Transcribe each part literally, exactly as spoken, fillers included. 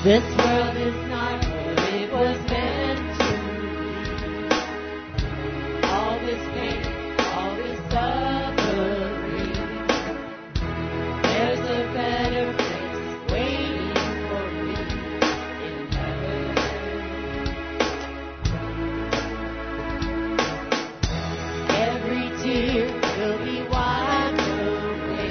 This world is not what it was meant to be. All this pain, all this suffering. There's a better place waiting for me in heaven. Every tear will be wiped away.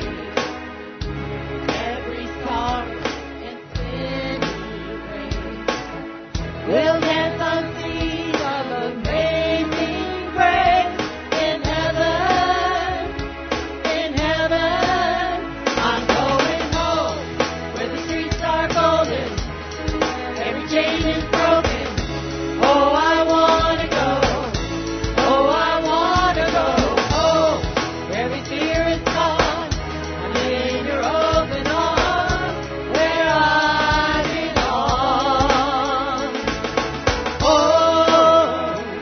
Every sorrow and sin erased. We'll dance on seas of amazing grace in heaven, in heaven. I'm going home where the streets are golden, every chain is broken. Oh, I wanna go. Oh, I wanna go home where every fear is gone. I'm in your open arms where I belong. Oh,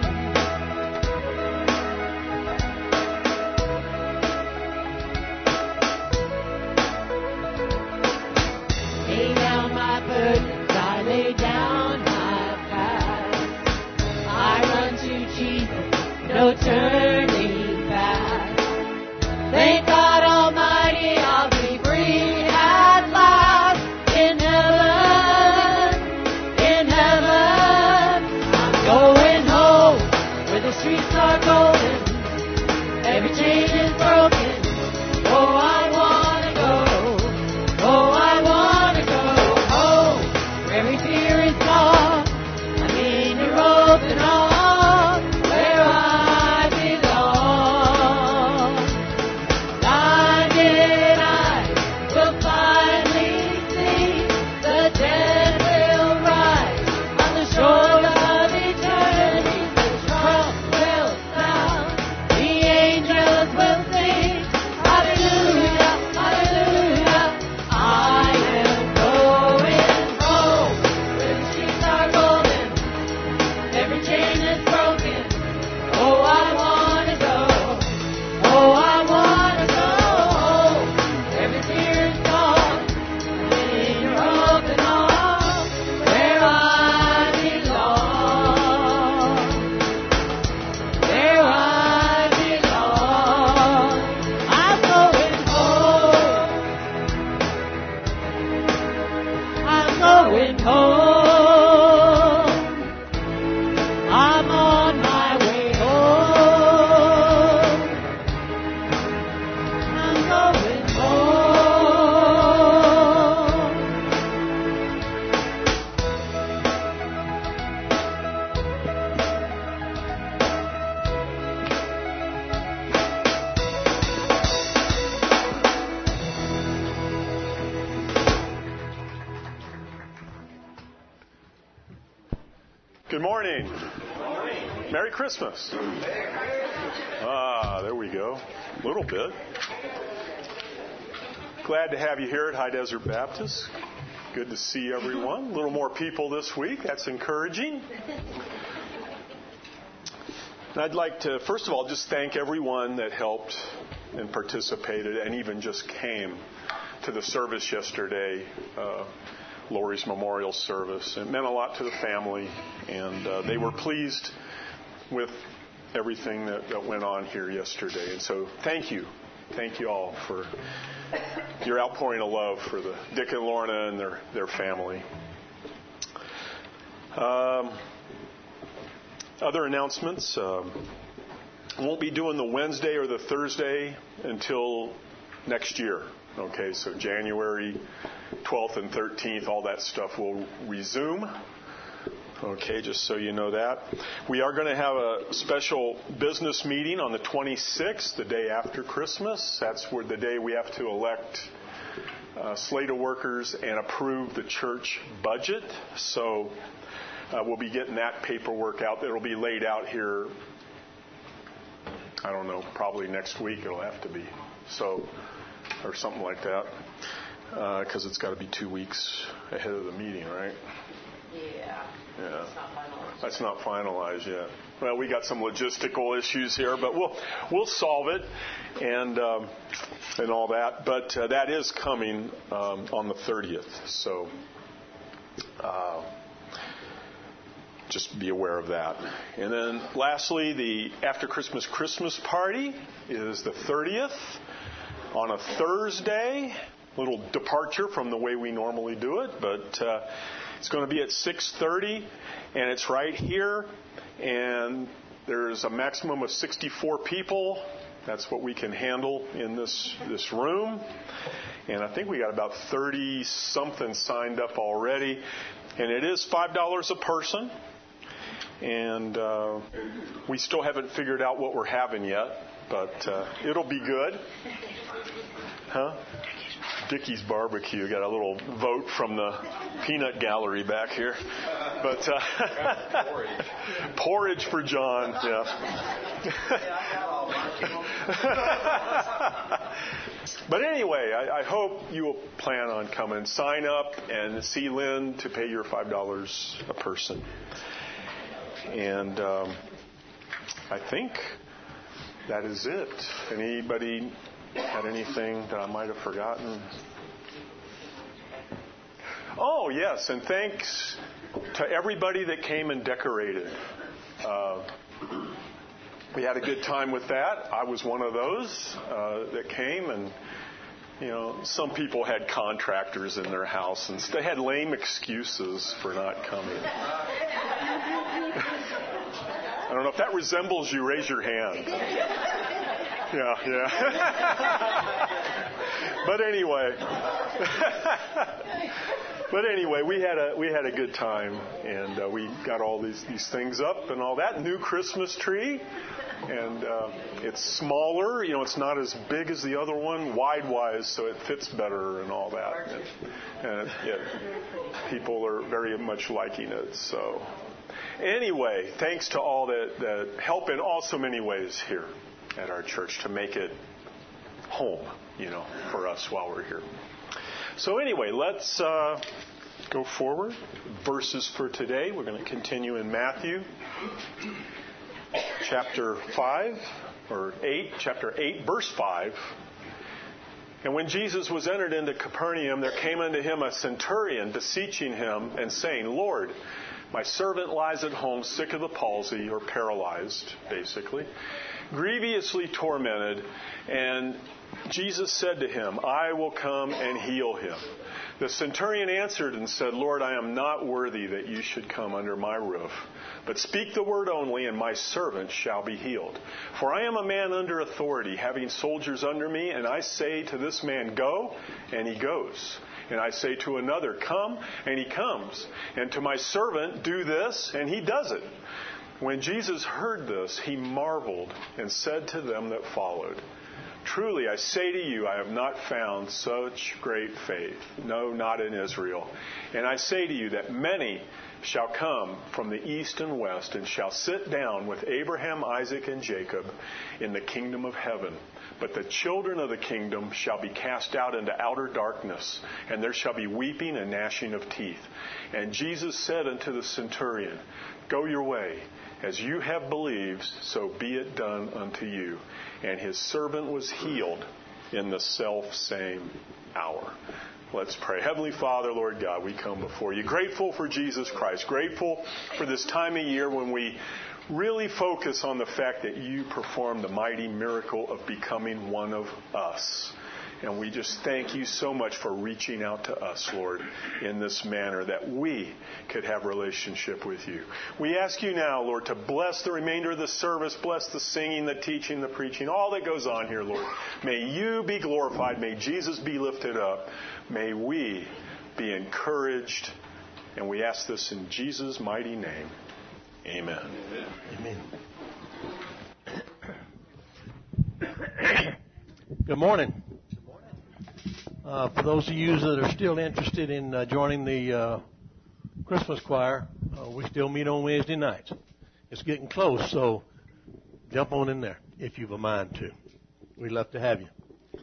lay down my burdens, I lay down my past. I run to Jesus, no turning back. Thank God Almighty, I'll be free at last in heaven, in heaven. I'm going home where the streets are golden, every chain is broken. Oh, I wanna go. Oh, I wanna go home where every fear is gone. I'm in your open arms where I belong. Blinded eyes will finally see, the dead will rise on the shore of eternity. The trump will sound, the angels will sing. Hallelujah, hallelujah. I am going home where the streets are golden, every chain is broken. Oh, I wanna go. Oh, I wanna go home. Every tear is gone. In your open arms where I belong. Where I belong. I'm going home. I'm going home. I'm on my way home. I'm going home. Good morning. Merry Christmas. Ah, there we go. A little bit. Glad to have you here at High Desert Baptist. Good to see everyone. A little more people this week. That's encouraging. And I'd like to, first of all, just thank everyone that helped and participated and even just came to the service yesterday, uh, Lori's memorial service. It meant a lot to the family, and uh, they were pleased with everything that, that went on here yesterday. And so thank you. Thank you all for your outpouring of love for the Dick and Lorna and their, their family. Um, other announcements. Um, won't be doing the Wednesday or the Thursday until next year. Okay, so January twelfth and thirteenth, all that stuff will resume. Okay, just so you know that. We are going to have a special business meeting on the twenty-sixth, the day after Christmas. That's where the day we have to elect a slate of workers and approve the church budget. So uh, we'll be getting that paperwork out. It'll be laid out here, I don't know, probably next week it'll have to be. So, or something like that. Because uh, it's got to be two weeks ahead of the meeting, right? Yeah. Yeah. It's not finalized. That's not finalized yet. Well, we got some logistical issues here, but we'll we'll solve it and um, and all that. But uh, that is coming um, on the thirtieth. So Uh, just be aware of that. And then lastly, the After Christmas Christmas party is the thirtieth on a Thursday. A little departure from the way we normally do it, but uh, it's going to be at six thirty, and it's right here. And there's a maximum of sixty-four people. That's what we can handle in this this room. And I think we got about thirty-something signed up already. And it is five dollars a person. And uh, we still haven't figured out what we're having yet, but uh, it'll be good. Huh? Dickie's Barbecue. Got a little vote from the peanut gallery back here. But uh, porridge for John. Yeah. But anyway, I, I hope you will plan on coming. Sign up and see Lynn to pay your five dollars a person. And um, I think that is it. Anybody had anything that I might have forgotten? Oh, yes, and thanks to everybody that came and decorated. Uh, we had a good time with that. I was one of those uh, that came, and you know, some people had contractors in their house, and they had lame excuses for not coming. I don't know if that resembles you. Raise your hand. Yeah, yeah. But anyway, but anyway, we had a we had a good time, and uh, we got all these these things up and all that. New Christmas tree, and uh, it's smaller. You know, it's not as big as the other one, wide wise, so it fits better and all that. And, and it, it, people are very much liking it. So anyway, thanks to all that that help in all so many ways here at our church to make it home, you know, for us while we're here. So anyway, let's uh, go forward. Verses for today. We're going to continue in Matthew chapter five, or eight, chapter eight, verse five. And when Jesus was entered into Capernaum, there came unto him a centurion, beseeching him and saying, Lord, my servant lies at home sick of the palsy, or paralyzed, basically, grievously tormented. And Jesus said to him, I will come and heal him. The centurion answered and said, Lord, I am not worthy that you should come under my roof, but speak the word only, and my servant shall be healed. For I am a man under authority, having soldiers under me, and I say to this man, go, and he goes. And I say to another, come, and he comes. And to my servant, do this, and he does it. When Jesus heard this, he marveled and said to them that followed, truly, I say to you, I have not found such great faith, no, not in Israel. And I say to you that many shall come from the east and west and shall sit down with Abraham, Isaac, and Jacob in the kingdom of heaven. But the children of the kingdom shall be cast out into outer darkness, and there shall be weeping and gnashing of teeth. And Jesus said unto the centurion, go your way. As you have believed, so be it done unto you. And his servant was healed in the self-same hour. Let's pray. Heavenly Father, Lord God, we come before you, grateful for Jesus Christ, grateful for this time of year when we really focus on the fact that you performed the mighty miracle of becoming one of us. And we just thank you so much for reaching out to us, Lord, in this manner that we could have relationship with you. We ask you now, Lord, to bless the remainder of the service, bless the singing, the teaching, the preaching, all that goes on here, Lord. May you be glorified. May Jesus be lifted up. May we be encouraged. And we ask this in Jesus' mighty name. Amen. Amen. Good morning. Uh, for those of you that are still interested in uh, joining the uh, Christmas choir, uh, we still meet on Wednesday nights. It's getting close, so jump on in there if you've a mind to. We'd love to have you.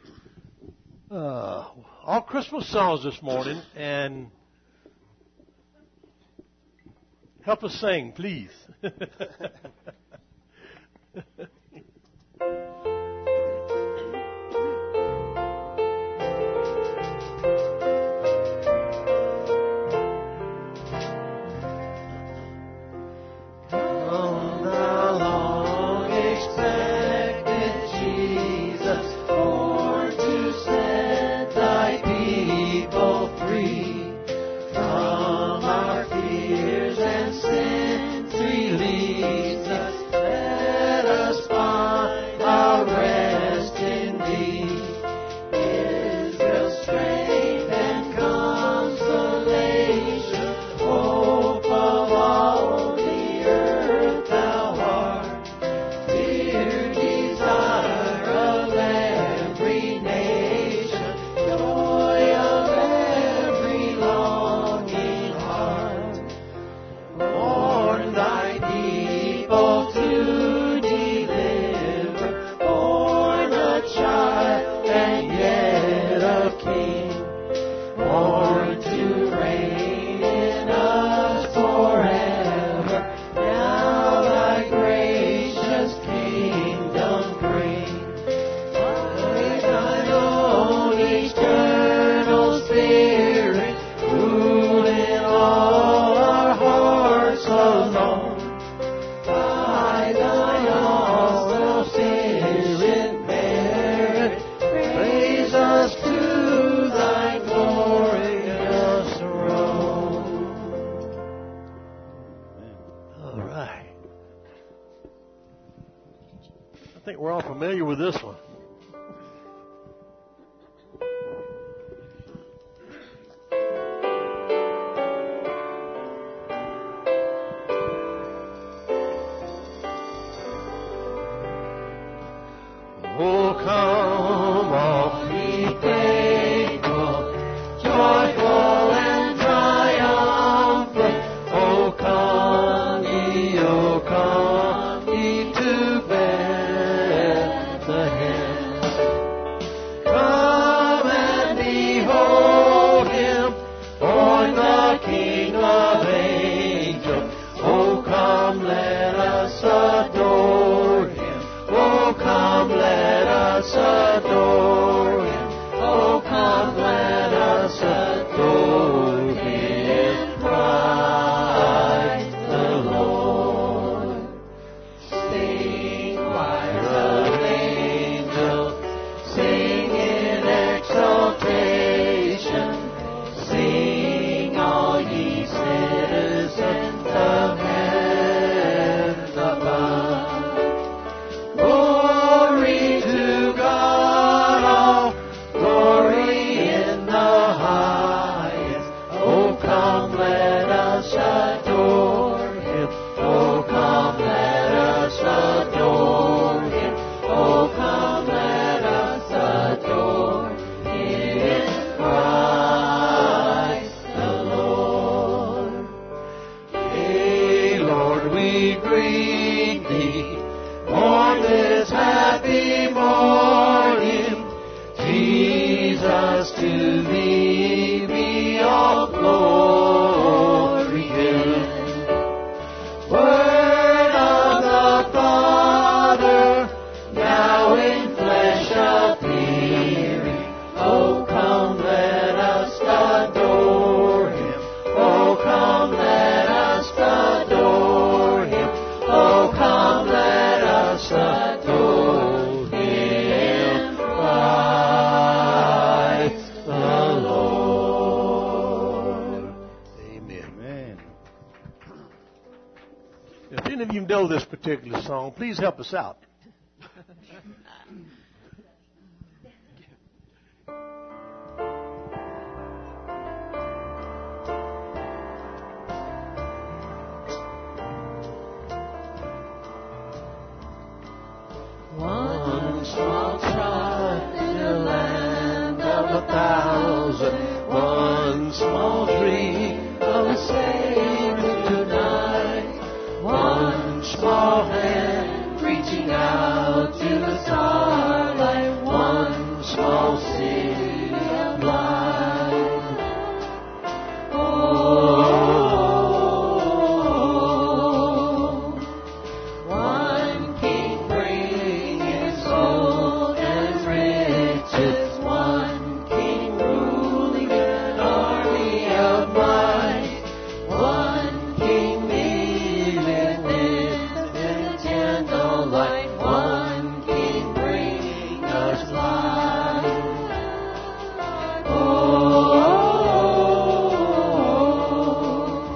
Uh, all Christmas songs this morning, and help us sing, please. think we're all familiar with this one. Oh, come, all ye faithful, joyful and triumphant. Oh, come ye, oh, come ye to Bethlehem. Come and behold him, born the King of angels. Oh, come, let us adore him. Oh, come, let us adore him. Oh, come, let us adore him. Christ the Lord. Sing, choirs of angels, sing in exaltation. Sing, all ye citizens of heaven above. Glory to God, all glory in the highest. Oh, come, let us adore him. Oh, come, let us adore him. Oh, come, let us adore him. Christ the Lord. Hey, Lord, we greet thee on this happy morning. Jesus, to thee be all glory given. Word of the Father, now in flesh appearing. Oh, come, let us adore him. Oh, come, let us adore him. Oh, come, let us adore him. Christ the Lord. Amen. Amen. If any of you know this particular song, please help us out. One small child in the land of a thousand, one small dream of a Savior tonight, one small hand reaching out to the starlight, one small city of light. Oh, one king bringing gold and riches, one king ruling an army of might, one king living in the candlelight, one king bringing us light. Oh,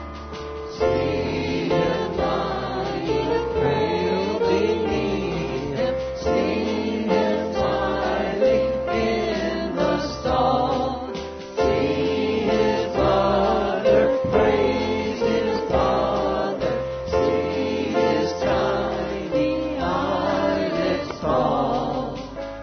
see him lying and frail beneath him, see him smiling in the stall, see his mother praise his father, see his tiny eyelids fall.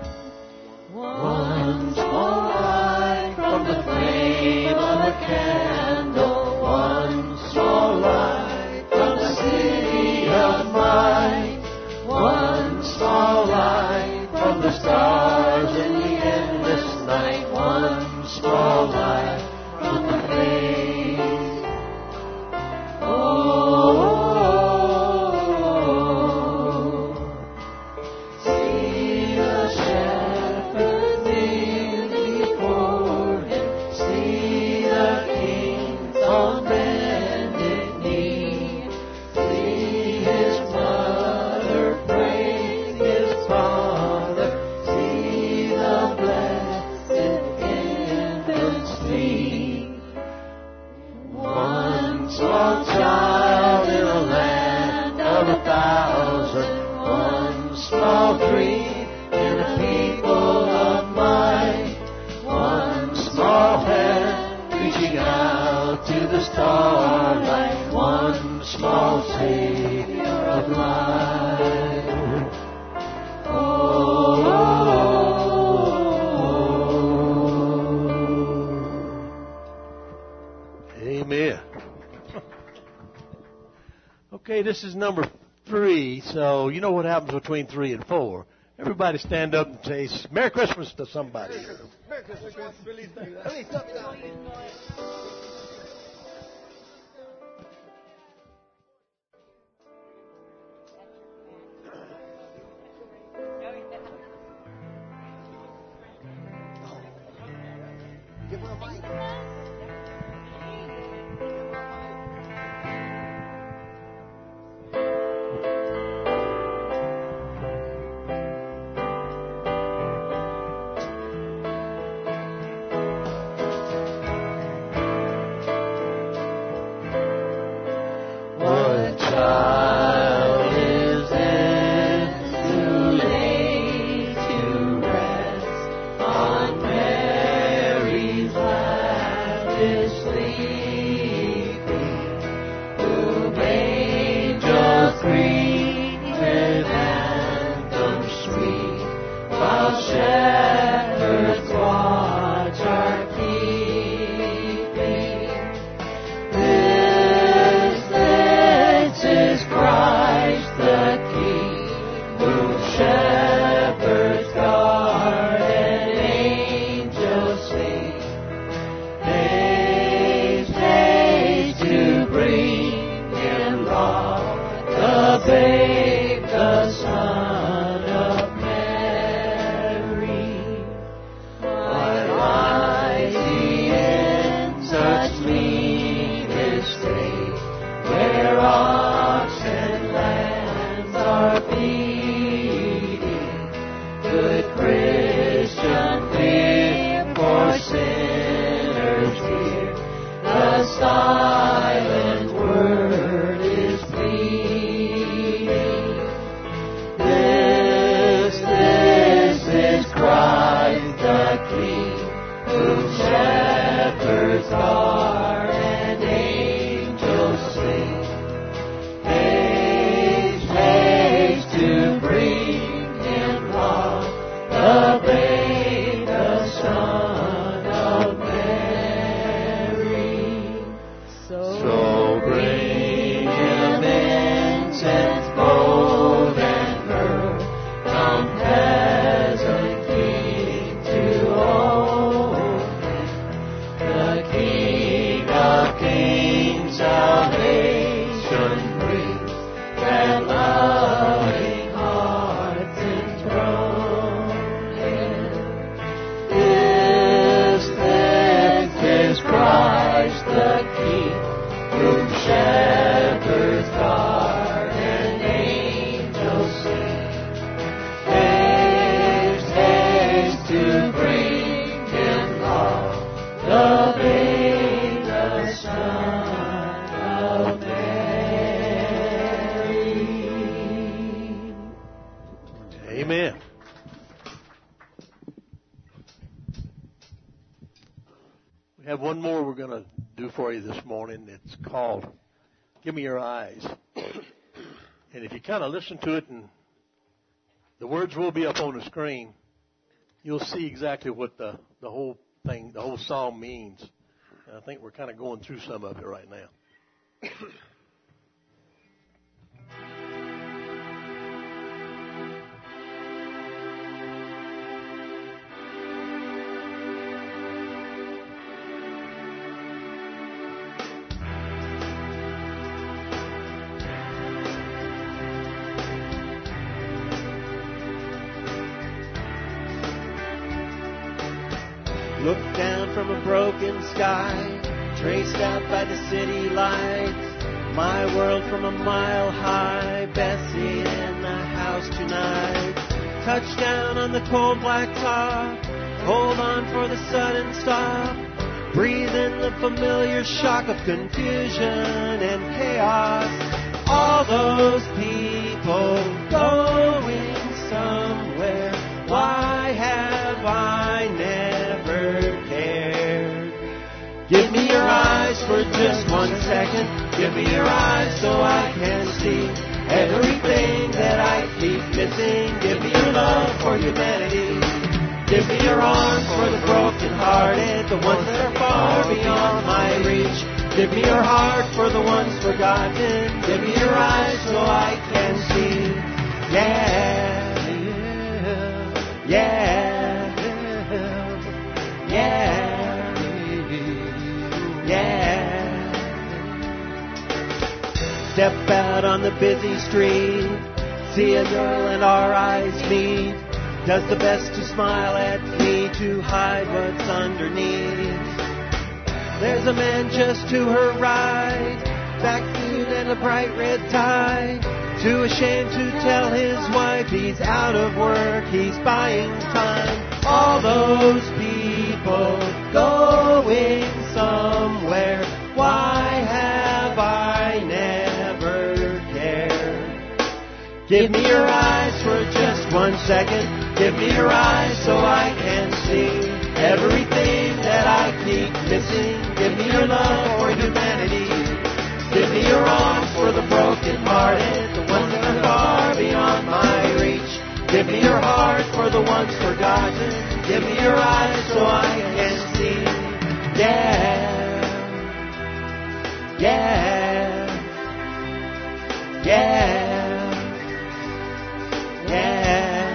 One small light from the flame of a candle, one small light from the city of might, one small light from the stars in the endless night, one small light from the flame. Oh, see the shepherd kneel before him, see the king reaching out to the starlight, one small savior of life. Oh, amen. Okay, this is number three, so you know what happens between three and four. Everybody stand up and say Merry Christmas to somebody. Merry Christmas. Feliz Navidad. Feliz Navidad. Give her a mic. It's called Give Me Your Eyes. And if you kind of listen to it, and the words will be up on the screen, you'll see exactly what the, the whole thing, the whole psalm means. And I think we're kind of going through some of it right now. Look down from a broken sky, traced out by the city lights. My world from a mile high, Bessie in the house tonight. Touchdown on the cold black top, hold on for the sudden stop. Breathe in the familiar shock of confusion and chaos. All those people going somewhere. Why have I never cared? Give me your eyes for just one second. Give me your eyes so I can see everything that I keep missing. Give me your love for humanity. Give me your arms for the broken-hearted, the ones that are far beyond my reach. Give me your heart for the ones forgotten. Give me your eyes so I can see. Yeah, yeah, yeah. Yeah. Step out on the busy street, see a girl and our eyes meet. Does the best to smile at me to hide what's underneath. There's a man just to her right, backsuit and a bright red tie. Too ashamed to tell his wife he's out of work, he's buying time. All those people going somewhere. Why have I never cared? Give me your eyes for just one second. Give me your eyes so I can see everything that I keep missing. Give me your love for humanity. Give me your arms for the broken-hearted, the ones that are far beyond my reach. Give me your heart for the ones forgotten. Give me your eyes so I can see. Yeah, yeah, yeah, yeah.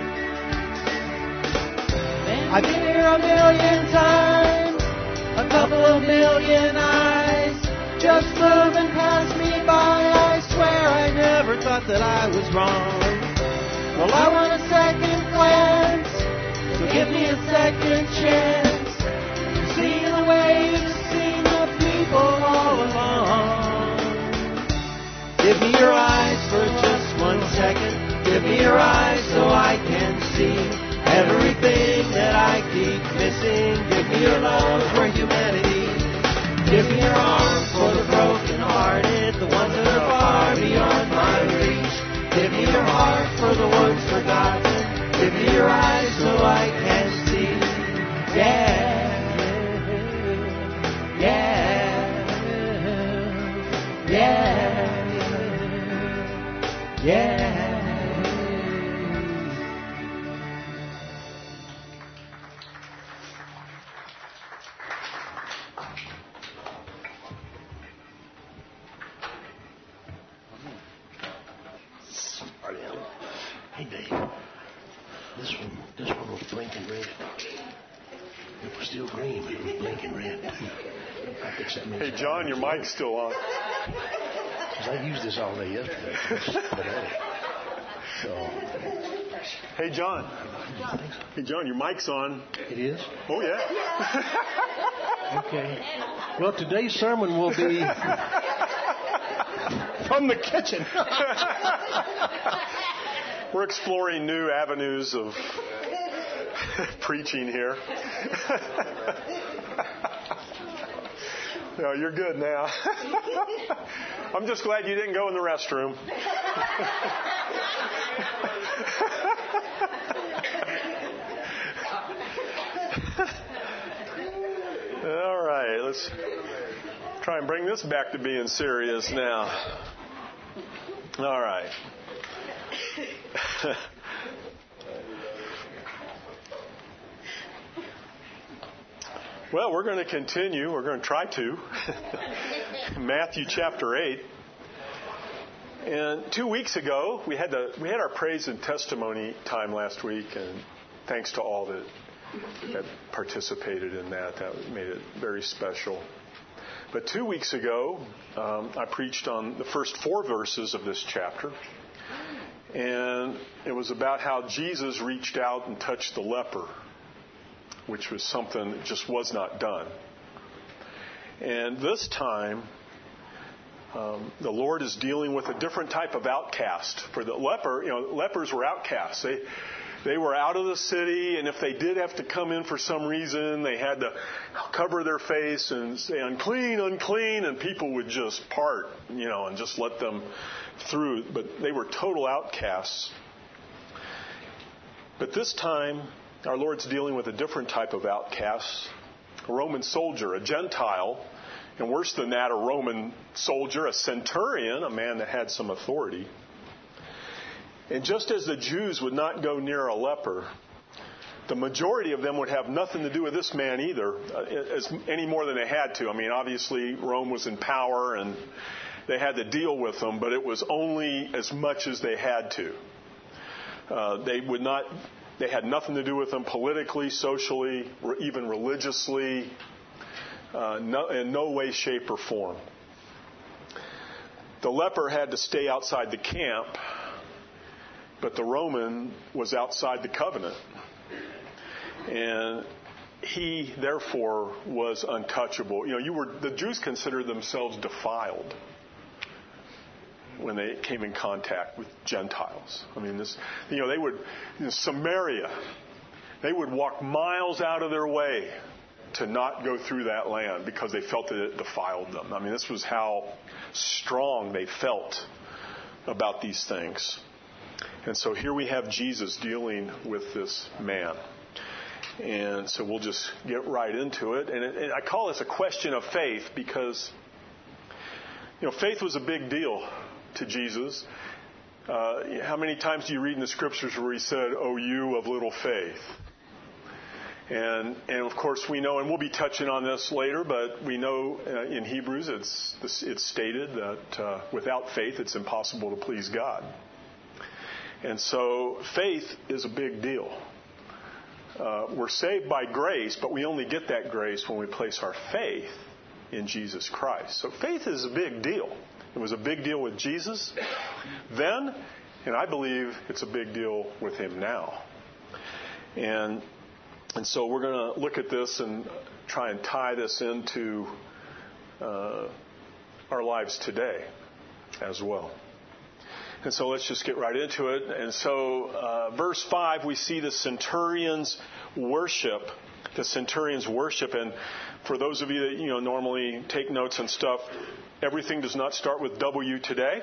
I've been here a million times, a couple of million eyes, just moving past me by. I swear I never thought that I was wrong. Well, I want a second glance, so give me a second chance to see the way you've seen the people all along. Give me your eyes for just one second. Give me your eyes so I can see everything that I keep missing. Give me your love for humanity. Give me your arms for the broken-hearted, the ones that are far beyond my reach. Give me your heart for the ones forgotten. Give me your eyes so I can see. Yeah, yeah, yeah, yeah. Hey, Dave. This one, this one was blinking red. It was still green, but it was blinking red, too. I guess that means Hey, John, your mic's still on. Because I used this all day yesterday. Today. So. Hey, John. Hey, John, your mic's on. It is? Oh, yeah. Okay. Well, today's sermon will be from the kitchen. We're exploring new avenues of preaching here. No, you're good now. I'm just glad you didn't go in the restroom. All right, let's try and bring this back to being serious now. All right. Well, we're going to continue. We're going to try to. Matthew chapter eight. And two weeks ago, we had the we had our praise and testimony time last week, and thanks to all that that participated in that, that made it very special. But two weeks ago, um, I preached on the first four verses of this chapter. And it was about how Jesus reached out and touched the leper, which was something that just was not done. And this time, um, the Lord is dealing with a different type of outcast. For the leper, you know, lepers were outcasts. They they were out of the city, and if they did have to come in for some reason, they had to cover their face and say, unclean, unclean, and people would just part, you know, and just let them through. But they were total outcasts. But this time, our Lord's dealing with a different type of outcasts. a Roman soldier, a Gentile, and worse than that, a Roman soldier, a centurion, a man that had some authority. And just as the Jews would not go near a leper, the majority of them would have nothing to do with this man either, as, any more than they had to. I mean, obviously, Rome was in power and they had to deal with them, but it was only as much as they had to. Uh, they would not, they had nothing to do with them politically, socially, or even religiously, uh, no, in no way, shape, or form. The leper had to stay outside the camp, but the Roman was outside the covenant. And he, therefore, was untouchable. You know, you were the Jews considered themselves defiled when they came in contact with Gentiles. I mean, this, you know, they would, in Samaria, they would walk miles out of their way to not go through that land because they felt that it defiled them. I mean, this was how strong they felt about these things. And so here we have Jesus dealing with this man. And so we'll just get right into it. And, it, and I call this a question of faith because, you know, faith was a big deal to Jesus. Uh, how many times do you read in the scriptures where he said, "Oh, you of little faith"? And, and of course we know, and we'll be touching on this later, but we know uh, in Hebrews it's, it's stated that uh, without faith it's impossible to please God. And so faith is a big deal. Uh, we're saved by grace, but we only get that grace when we place our faith in Jesus Christ. So faith is a big deal. It was a big deal with Jesus then, and I believe it's a big deal with him now. And and so we're going to look at this and try and tie this into uh, our lives today as well. And so let's just get right into it. And so uh, verse five, we see the centurion's worship, the centurion's worship. And for those of you that, you know, normally take notes and stuff, everything does not start with W today.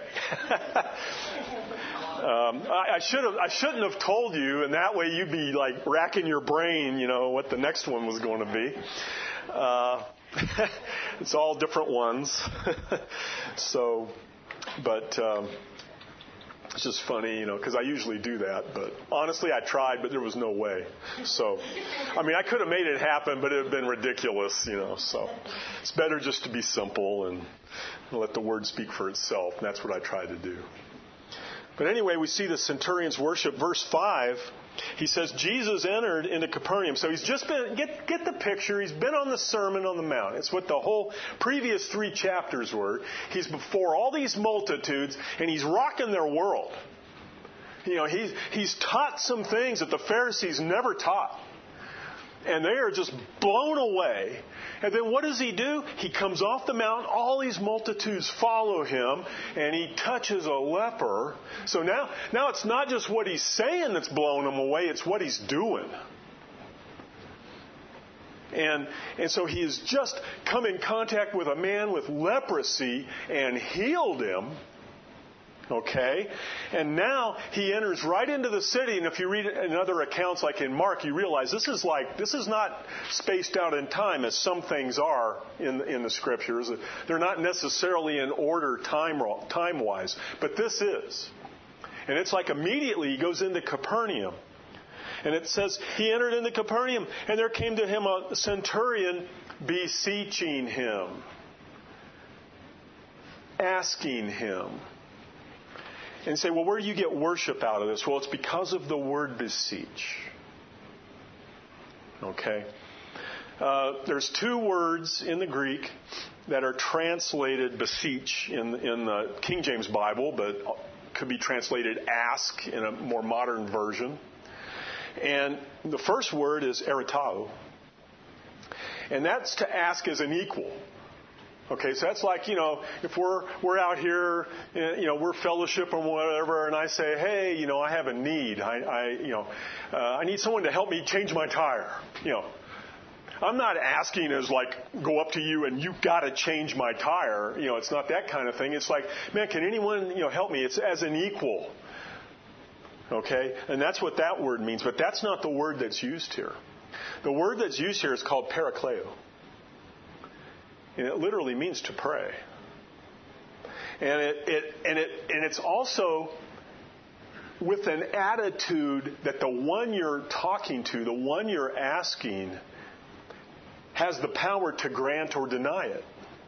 um, I, I should have, I shouldn't have told you, and that way you'd be like racking your brain, you know, what the next one was going to be. Uh, it's all different ones. so, but... Um, It's just funny, you know, because I usually do that. But honestly, I tried, but there was no way. So, I mean, I could have made it happen, but it would have been ridiculous, you know. So it's better just to be simple and let the word speak for itself. And that's what I try to do. But anyway, we see the centurion's worship. Verse five, he says, Jesus entered into Capernaum. So he's just been, get, get the picture, he's been on the Sermon on the Mount. It's what the whole previous three chapters were. He's before all these multitudes, and he's rocking their world. You know, he's, he's taught some things that the Pharisees never taught. And they are just blown away. And then what does he do? He comes off the mountain. All these multitudes follow him. And he touches a leper. So now, now it's not just what he's saying that's blowing them away. It's what he's doing. And, and so he has just come in contact with a man with leprosy and healed him. Okay? And now he enters right into the city. And if you read in other accounts like in Mark, you realize this is like, this is not spaced out in time as some things are in, in the scriptures. They're not necessarily in order time, time-wise. But this is. And it's like immediately he goes into Capernaum. And it says he entered into Capernaum, and there came to him a centurion beseeching him, asking him. And say, well, where do you get worship out of this? Well, it's because of the word beseech. Okay? Uh, there's two words in the Greek that are translated beseech in, in the King James Bible, but could be translated ask in a more modern version. And the first word is eritao. And that's to ask as an equal. Okay, so that's like, you know, if we're we're out here, you know, we're fellowship or whatever, and I say, hey, you know, I have a need. I, I you know, uh, I need someone to help me change my tire. You know, I'm not asking as like go up to you and you've got to change my tire. You know, it's not that kind of thing. It's like, man, can anyone, you know, help me? It's as an equal. Okay, and that's what that word means. But that's not the word that's used here. The word that's used here is called parakleo. And it literally means to pray. And it, it and it and it's also with an attitude that the one you're talking to, the one you're asking, has the power to grant or deny it.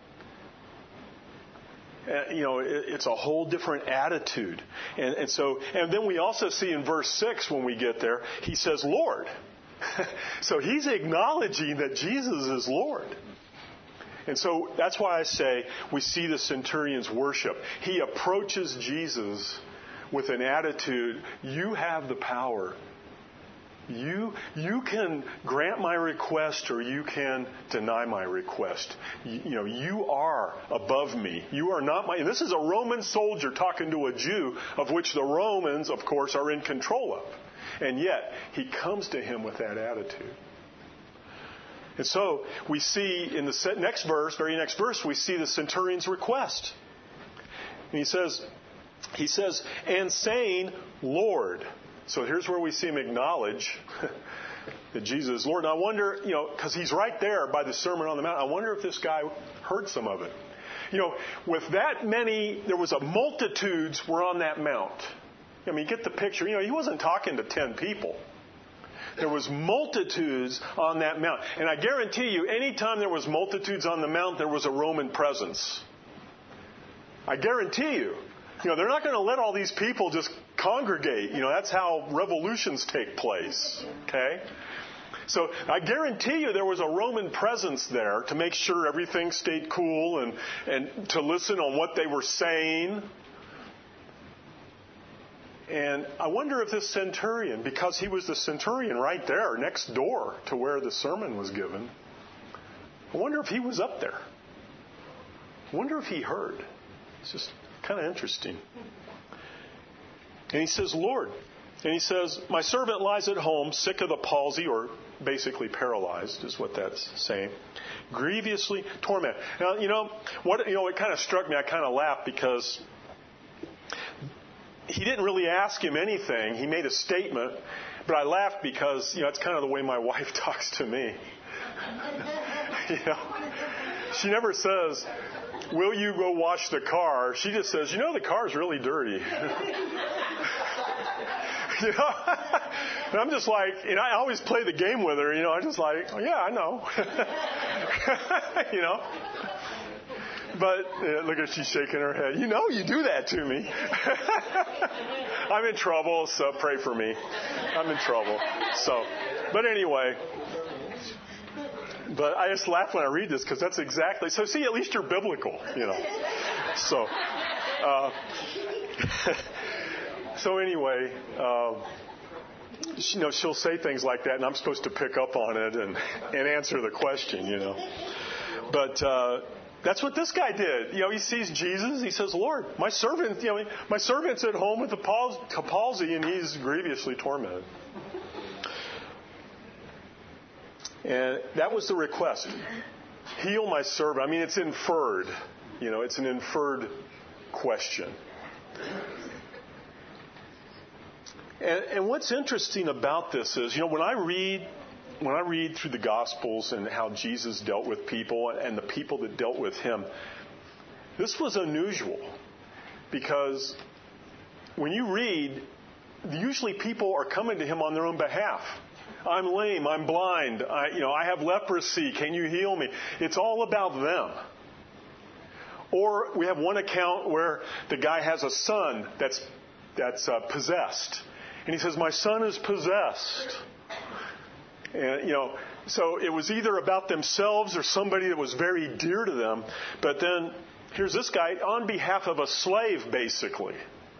Uh, you know, it, it's a whole different attitude. And, and so, and then we also see in verse six when we get there, he says, Lord. So he's acknowledging that Jesus is Lord. And so that's why I say we see the centurion's worship. He approaches Jesus with an attitude, you have the power. You, you can grant my request or you can deny my request. You, you know, you are above me. You are not my... And this is a Roman soldier talking to a Jew, of which the Romans, of course, are in control of. And yet, he comes to him with that attitude. And so, we see in the next verse, very next verse, we see the centurion's request. And he says, he says, and saying, Lord. So here's where we see him acknowledge that Jesus is Lord. And I wonder, you know, because he's right there by the Sermon on the Mount, I wonder if this guy heard some of it. You know, with that many, there was a multitudes were on that mount. I mean, get the picture. You know, he wasn't talking to ten people. There was multitudes on that mount. And I guarantee you, anytime there was multitudes on the mount, there was a Roman presence. I guarantee you. You know, they're not going to let all these people just congregate. You know, that's how revolutions take place. Okay? So I guarantee you there was a Roman presence there to make sure everything stayed cool and, and to listen on what they were saying. And I wonder if this centurion, because he was the centurion right there next door to where the sermon was given, I wonder if he was up there. I wonder if he heard. It's just kind of interesting. And he says, Lord. And he says, my servant lies at home, sick of the palsy, or basically paralyzed is what that's saying. Grievously tormented. Now, you know, what, you know, it kind of struck me. I kind of laughed because he didn't really ask him anything. He made a statement, but I laughed because, you know, it's kind of the way my wife talks to me. You know, she never says, will you go wash the car? She just says, you know, the car's really dirty. You know? And I'm just like, and I always play the game with her, you know, I'm just like, oh, yeah, I know. You know? But uh, look at she's shaking her head. You know, you do that to me. I'm in trouble, so pray for me. I'm in trouble. So, but anyway. But I just laugh when I read this because that's exactly. So see, at least you're biblical, you know. So, uh, so anyway, uh, you know, she'll say things like that, and I'm supposed to pick up on it and and answer the question, you know. But uh, that's what this guy did. You know, he sees Jesus. He says, "Lord, my servant, you know, my servant's at home with the palsy, and he's grievously tormented." And that was the request. Heal my servant. I mean, it's inferred. You know, it's an inferred question. And, and what's interesting about this is, you know, when I read when I read through the Gospels and how Jesus dealt with people and the people that dealt with him, this was unusual because when you read, usually people are coming to him on their own behalf. I'm lame. I'm blind. I, you know, I have leprosy. Can you heal me? It's all about them. Or we have one account where the guy has a son that's that's uh, possessed, and he says, "My son is possessed." And you know, so it was either about themselves or somebody that was very dear to them. But then here's this guy on behalf of a slave, basically.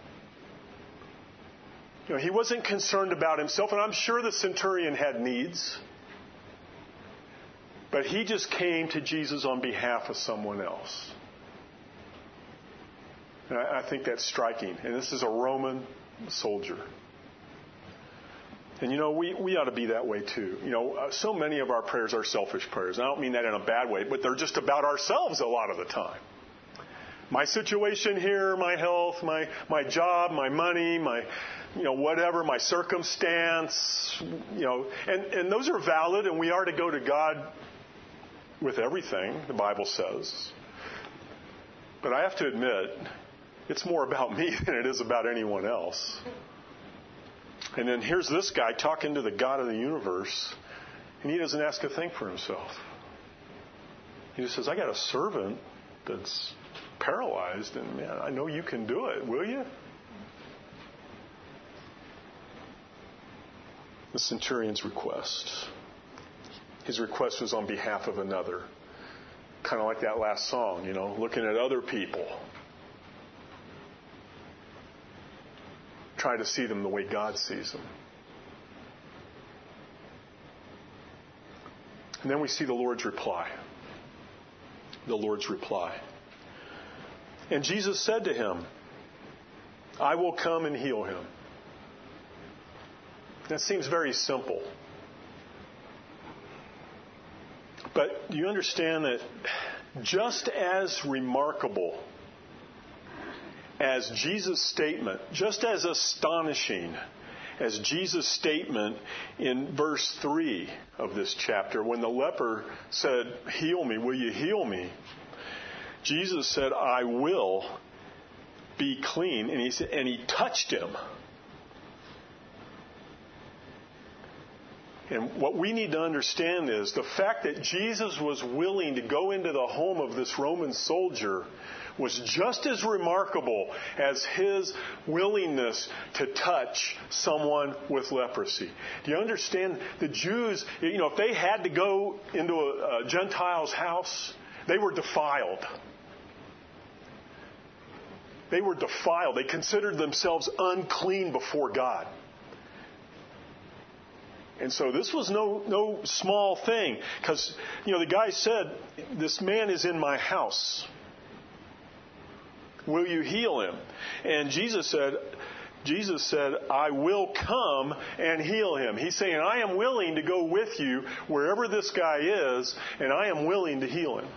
You know, he wasn't concerned about himself, and I'm sure the centurion had needs. But he just came to Jesus on behalf of someone else. And I, I think that's striking. And this is a Roman soldier. And, you know, we, we ought to be that way, too. You know, uh, so many of our prayers are selfish prayers. I don't mean that in a bad way, but they're just about ourselves a lot of the time. My situation here, my health, my, my job, my money, my, you know, whatever, my circumstance, you know, and, and those are valid, and we are to go to God with everything, the Bible says. But I have to admit, it's more about me than it is about anyone else. And then here's this guy talking to the God of the universe, and he doesn't ask a thing for himself. He just says, I got a servant that's paralyzed, and man, I know you can do it. Will you? The centurion's request. His request was on behalf of another. Kind of like that last song, you know, looking at other people. Try to see them the way God sees them. And then we see the Lord's reply. The Lord's reply. And Jesus said to him, I will come and heal him. That seems very simple. But do you understand that just as remarkable as Jesus' statement, just as astonishing as Jesus' statement in verse three of this chapter, when the leper said, heal me, will you heal me? Jesus said, I will be clean. And he said, and he touched him. And what we need to understand is the fact that Jesus was willing to go into the home of this Roman soldier was just as remarkable as his willingness to touch someone with leprosy. Do you understand? The Jews, you know, if they had to go into a, a Gentile's house, they were defiled. They were defiled. They considered themselves unclean before God. And so this was no no small thing, because, you know, the guy said, this man is in my house. Will you heal him? And Jesus said, Jesus said, I will come and heal him. He's saying, I am willing to go with you wherever this guy is, and I am willing to heal him.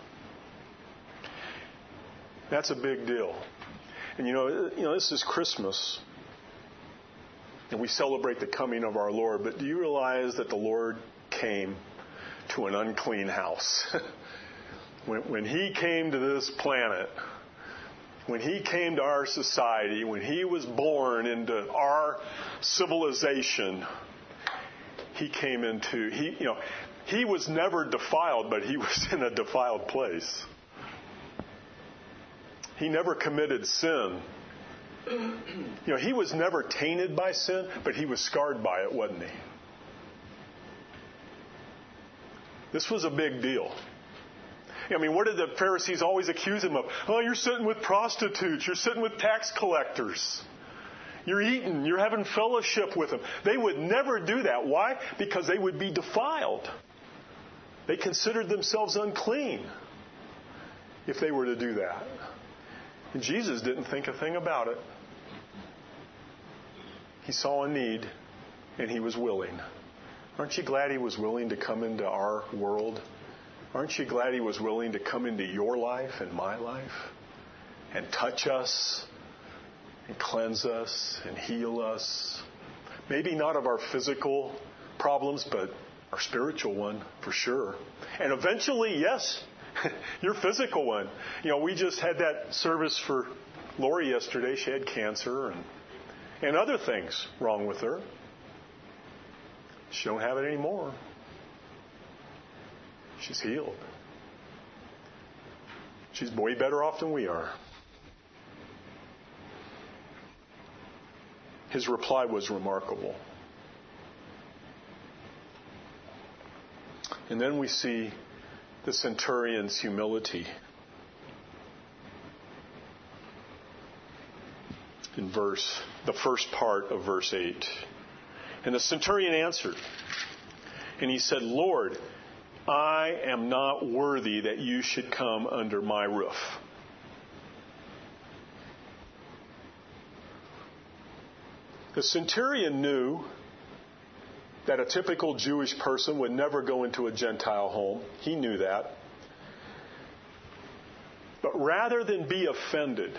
That's a big deal. And you know, you know, this is Christmas. And we celebrate the coming of our Lord. But do you realize that the Lord came to an unclean house? when, when He came to this planet, when He came to our society, when He was born into our civilization, He came into, he, you know, He was never defiled, but He was in a defiled place. He never committed sin. You know, He was never tainted by sin, but He was scarred by it, wasn't He? This was a big deal. I mean, what did the Pharisees always accuse Him of? Oh, you're sitting with prostitutes. You're sitting with tax collectors. You're eating. You're having fellowship with them. They would never do that. Why? Because they would be defiled. They considered themselves unclean if they were to do that. And Jesus didn't think a thing about it. He saw a need, and He was willing. Aren't you glad He was willing to come into our world? Aren't you glad He was willing to come into your life and my life and touch us and cleanse us and heal us? Maybe not of our physical problems, but our spiritual one for sure. And eventually, yes, your physical one. You know, we just had that service for Lori yesterday. She had cancer and and other things wrong with her. She don't have it anymore. She's healed. She's way better off than we are. His reply was remarkable. And then we see the centurion's humility. In verse, the first part of verse eight. And the centurion answered, and he said, Lord, I am not worthy that you should come under my roof. The centurion knew that a typical Jewish person would never go into a Gentile home. He knew that. But rather than be offended,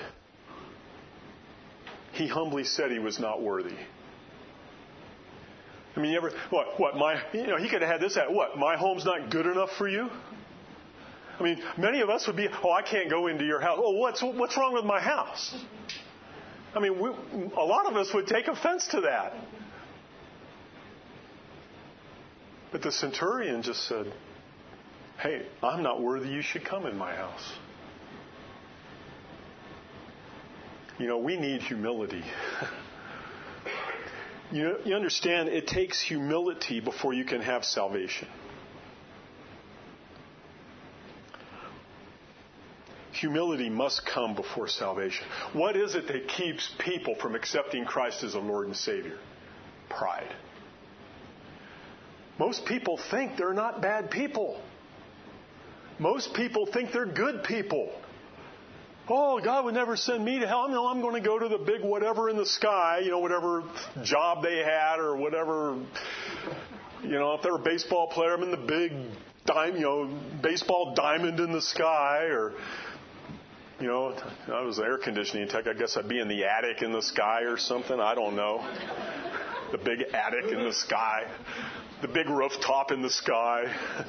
he humbly said he was not worthy. I mean, you ever, what, what, my, you know, he could have had this at, what, my home's not good enough for you? I mean, many of us would be, oh, I can't go into your house. Oh, what's what's wrong with my house? I mean, we, a lot of us would take offense to that. But the centurion just said, hey, I'm not worthy you should come in my house. You know, we need humility. you, you understand, it takes humility before you can have salvation. Humility must come before salvation. What is it that keeps people from accepting Christ as a Lord and Savior? Pride. Most people think they're not bad people. Most people think they're good people. Oh, God would never send me to hell. No, I'm going to go to the big whatever in the sky, you know, whatever job they had or whatever, you know, if they're a baseball player, I'm in the big, dime, you know, baseball diamond in the sky, or, you know, I was an air conditioning tech. I guess I'd be in the attic in the sky or something. I don't know. The big attic in the sky. The big rooftop in the sky.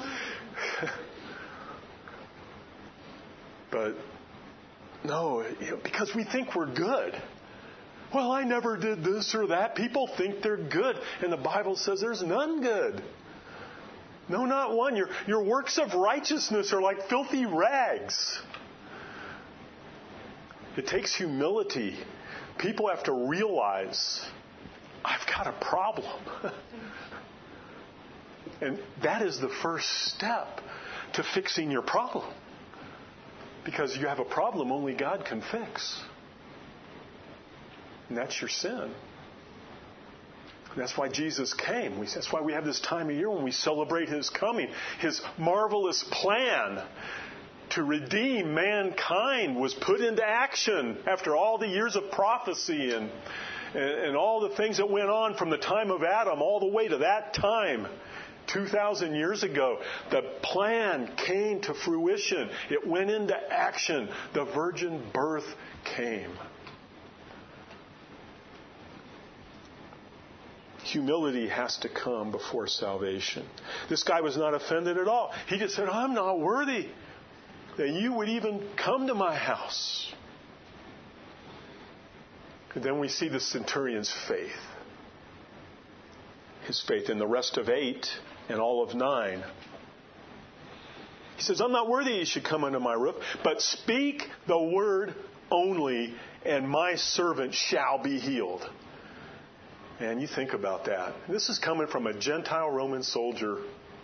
But no, you know, because we think we're good. Well, I never did this or that. People think they're good. And the Bible says there's none good. No, not one. Your, your works of righteousness are like filthy rags. It takes humility. People have to realize, I've got a problem. And that is the first step to fixing your problem. Because you have a problem only God can fix. And that's your sin. And that's why Jesus came. That's why we have this time of year when we celebrate His coming. His marvelous plan to redeem mankind was put into action after all the years of prophecy and, and, and all the things that went on from the time of Adam all the way to that time. two thousand years ago, the plan came to fruition. It went into action. The virgin birth came. Humility has to come before salvation. This guy was not offended at all. He just said, I'm not worthy that you would even come to my house. And then we see the centurion's faith. His faith in the rest of eight and all of nine. He says, I'm not worthy you should come under my roof, but speak the word only, and my servant shall be healed. And you think about that. This is coming from a Gentile Roman soldier.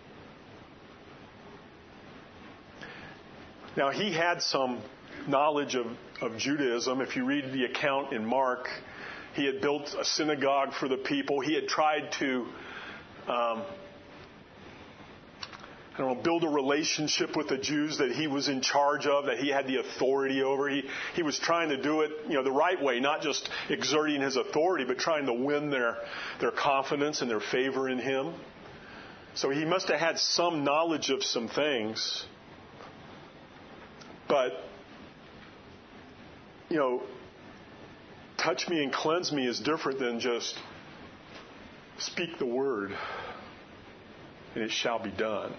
Now, he had some knowledge of, of Judaism. If you read the account in Mark, he had built a synagogue for the people. He had tried to um, I don't know, build a relationship with the Jews that he was in charge of, that he had the authority over. He he was trying to do it, you know, the right way, not just exerting his authority, but trying to win their their confidence and their favor in him. So he must have had some knowledge of some things. But, you know, touch me and cleanse me is different than just speak the word and it shall be done.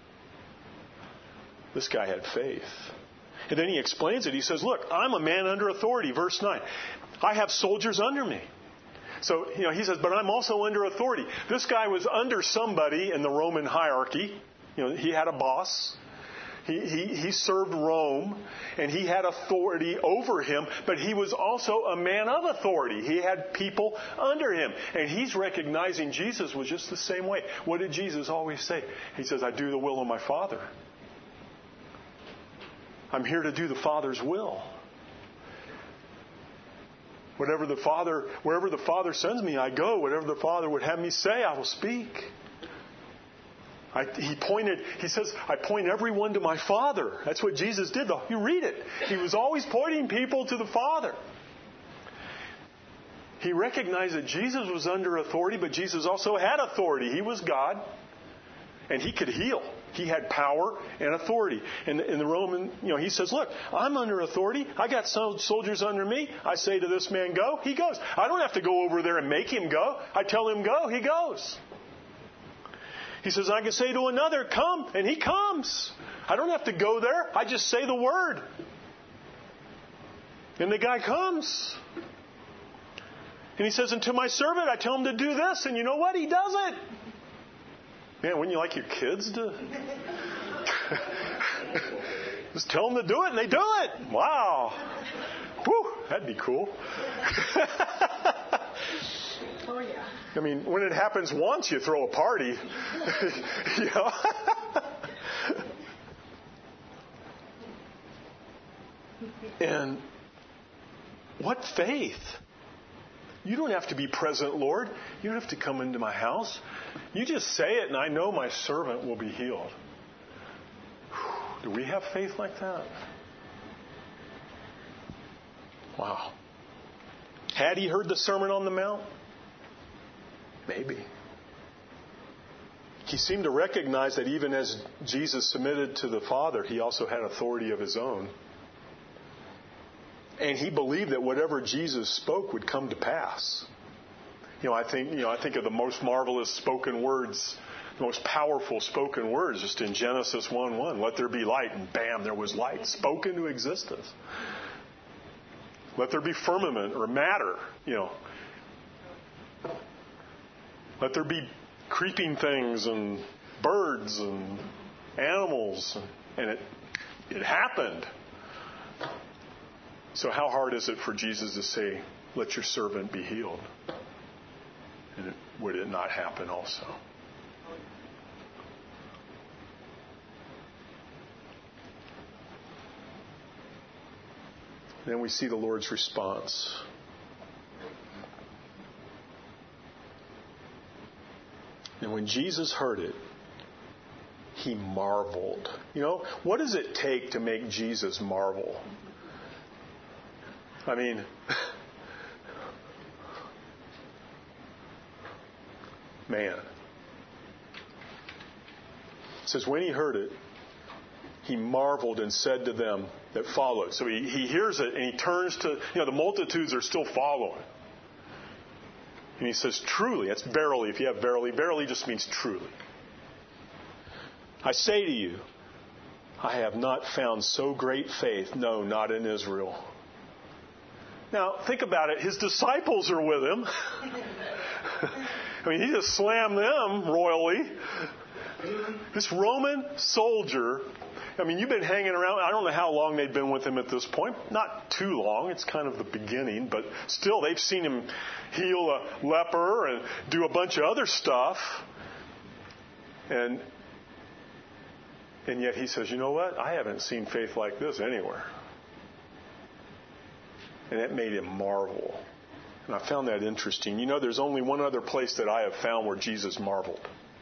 This guy had faith. And then he explains it. He says, look, I'm a man under authority. Verse nine. I have soldiers under me. So, you know, he says, but I'm also under authority. This guy was under somebody in the Roman hierarchy. You know, he had a boss. He, he, he served Rome, and he had authority over him, but he was also a man of authority. He had people under him. And he's recognizing Jesus was just the same way. What did Jesus always say? He says, I do the will of my Father. I'm here to do the Father's will. Whatever the Father, wherever the Father sends me, I go. Whatever the Father would have me say, I will speak. I, he pointed, he says, I point everyone to my Father. That's what Jesus did. You read it. He was always pointing people to the Father. He recognized that Jesus was under authority, but Jesus also had authority. He was God, and he could heal. He had power and authority. And in the Roman, you know, he says, look, I'm under authority. I got some soldiers under me. I say to this man, go. He goes. I don't have to go over there and make him go. I tell him, go. He goes. He says, I can say to another, come, and he comes. I don't have to go there. I just say the word. And the guy comes. And he says, and to my servant, I tell him to do this. And you know what? He does it. Man, wouldn't you like your kids to... Just tell them to do it, and they do it. Wow. Whew, that'd be cool. Oh, yeah. I mean, when it happens once, you throw a party. You know? And what faith? You don't have to be present, Lord. You don't have to come into my house. You just say it, and I know my servant will be healed. Do we have faith like that? Wow. Had he heard the Sermon on the Mount? Maybe. He seemed to recognize that even as Jesus submitted to the Father, he also had authority of his own. And he believed that whatever Jesus spoke would come to pass. You know, I think, you know, I think of the most marvelous spoken words, the most powerful spoken words, just in Genesis one one. Let there be light, and bam, there was light, spoken into existence. Let there be firmament or matter, you know. Let there be creeping things and birds and animals, and it it happened. So how hard is it for Jesus to say, let your servant be healed? And it, would it not happen also? Then we see the Lord's response. And when Jesus heard it, he marveled. You know, what does it take to make Jesus marvel? I mean, man. It says, when he heard it, he marveled and said to them that followed. So he, he hears it and he turns to, you know, the multitudes are still following. And he says, truly, that's verily. If you have verily, verily just means truly. I say to you, I have not found so great faith, no, not in Israel. Now, think about it. His disciples are with him. I mean, he just slammed them royally. This Roman soldier, I mean, you've been hanging around. I don't know how long they've been with him at this point. Not too long. It's kind of the beginning. But still, they've seen him heal a leper and do a bunch of other stuff. And, and yet he says, you know what? I haven't seen faith like this anywhere. And it made him marvel. And I found that interesting. You know, there's only one other place that I have found where Jesus marveled.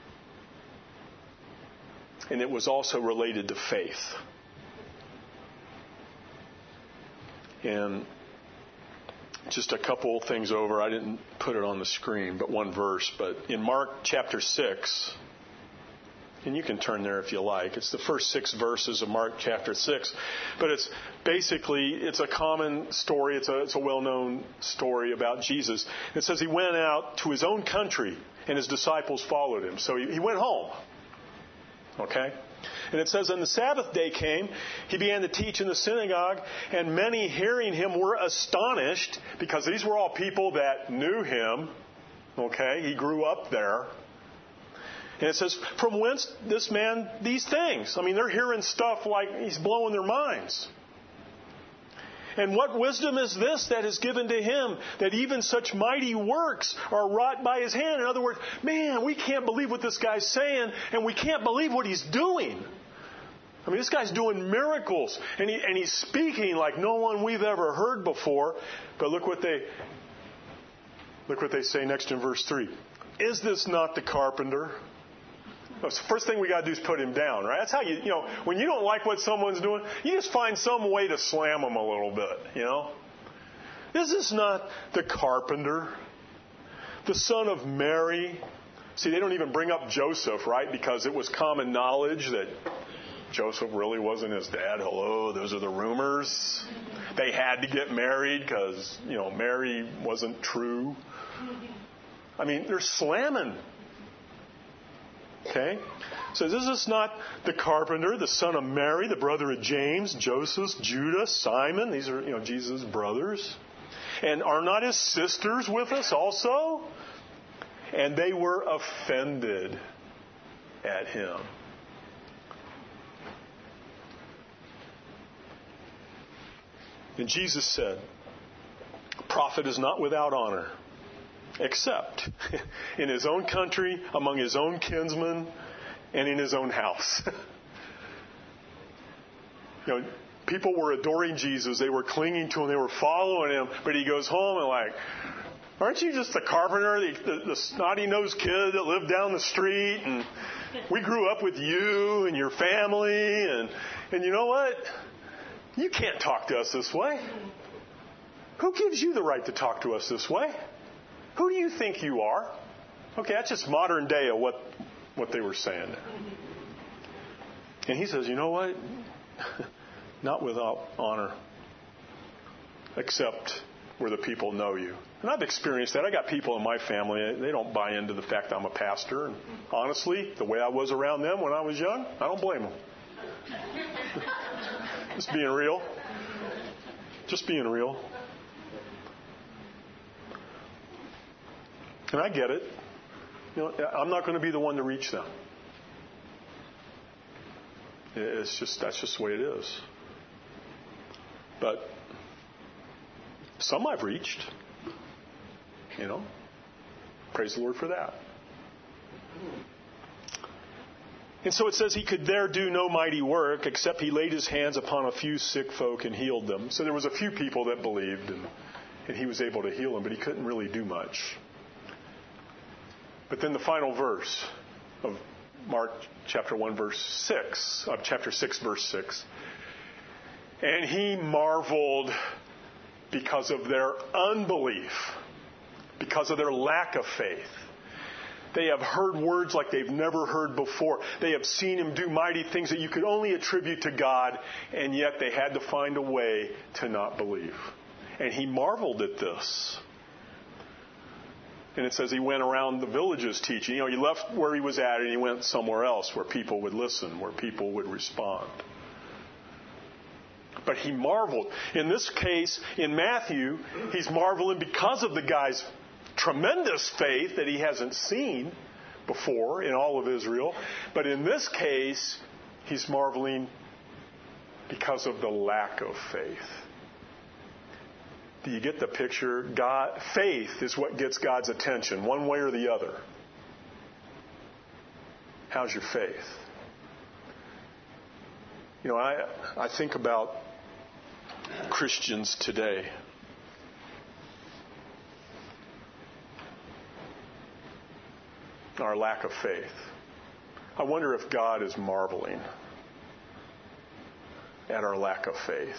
And it was also related to faith. And just a couple things over. I didn't put it on the screen, but one verse. But in Mark chapter six, and you can turn there if you like. It's the first six verses of Mark chapter six. But it's basically, it's a common story. It's a, it's a well-known story about Jesus. It says he went out to his own country and his disciples followed him. So he, he went home. Okay? And it says, on the Sabbath day came, he began to teach in the synagogue, and many hearing him were astonished, because these were all people that knew him. Okay? He grew up there. And it says, from whence this man these things? I mean, they're hearing stuff like he's blowing their minds. And what wisdom is this that is given to him, that even such mighty works are wrought by his hand? In other words, man, we can't believe what this guy's saying, and we can't believe what he's doing. I mean, this guy's doing miracles, and, he, and he's speaking like no one we've ever heard before. But look what they look what they say next in verse three. Is this not the carpenter? First thing we got to do is put him down, right? That's how you, you know, when you don't like what someone's doing, you just find some way to slam them a little bit, you know? Is this not the carpenter, the son of Mary? See, they don't even bring up Joseph, right? Because it was common knowledge that Joseph really wasn't his dad. Hello, those are the rumors. They had to get married because, you know, Mary wasn't true. I mean, they're slamming. Okay? says, is this not the carpenter, the son of Mary, the brother of James, Joseph, Judah, Simon? These are, you know, Jesus' brothers. And are not his sisters with us also? And they were offended at him. And Jesus said, a prophet is not without honor, except in his own country, among his own kinsmen, and in his own house. You know, people were adoring Jesus. They were clinging to him. They were following him. But he goes home and like, aren't you just the carpenter, the, the, the snotty-nosed kid that lived down the street? And we grew up with you and your family. And, and you know what? You can't talk to us this way. Who gives you the right to talk to us this way? Who do you think you are? Okay, that's just modern day of what, what they were saying. And he says, you know what? Not without honor, except where the people know you. And I've experienced that. I got people in my family, they don't buy into the fact I'm a pastor. And honestly, the way I was around them when I was young, I don't blame them. Just being real. Just being real. And I get it. You know, I'm not going to be the one to reach them. It's just, that's just the way it is. But some I've reached. You know. Praise the Lord for that. And so it says he could there do no mighty work, except he laid his hands upon a few sick folk and healed them. So there was a few people that believed, and, and he was able to heal them, but he couldn't really do much. But then the final verse of Mark chapter one, verse six, of chapter six, verse six. And he marveled because of their unbelief, because of their lack of faith. They have heard words like they've never heard before. They have seen him do mighty things that you could only attribute to God, and yet they had to find a way to not believe. And he marveled at this. And it says he went around the villages teaching. You know, he left where he was at and he went somewhere else where people would listen, where people would respond. But he marveled. In this case, in Matthew, he's marveling because of the guy's tremendous faith that he hasn't seen before in all of Israel. But in this case, he's marveling because of the lack of faith. Do you get the picture? God, faith is what gets God's attention, one way or the other. How's your faith? You know, I I think about Christians today. Our lack of faith. I wonder if God is marveling at our lack of faith.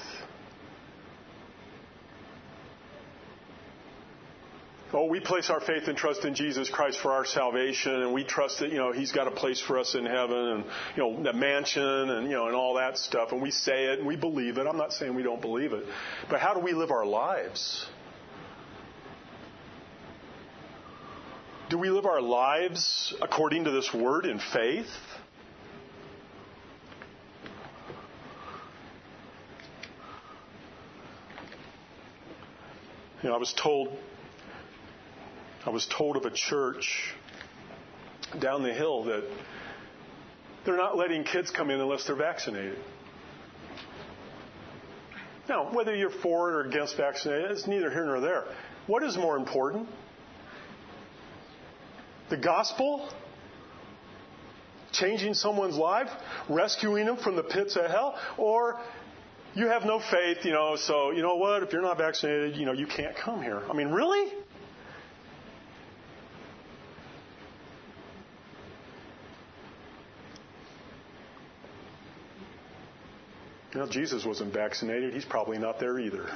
Oh, we place our faith and trust in Jesus Christ for our salvation, and we trust that, you know, He's got a place for us in heaven, and, you know, the mansion, and, you know, and all that stuff, and we say it, and we believe it. I'm not saying we don't believe it. But how do we live our lives? Do we live our lives according to this word in faith? You know, I was told, I was told of a church down the hill that they're not letting kids come in unless they're vaccinated. Now, whether you're for it or against vaccinated, it's neither here nor there. What is more important? The gospel? Changing someone's life? Rescuing them from the pits of hell? Or you have no faith, you know, so, you know what, if you're not vaccinated, you know, you can't come here. I mean, really? You know, Jesus wasn't vaccinated. He's probably not there either.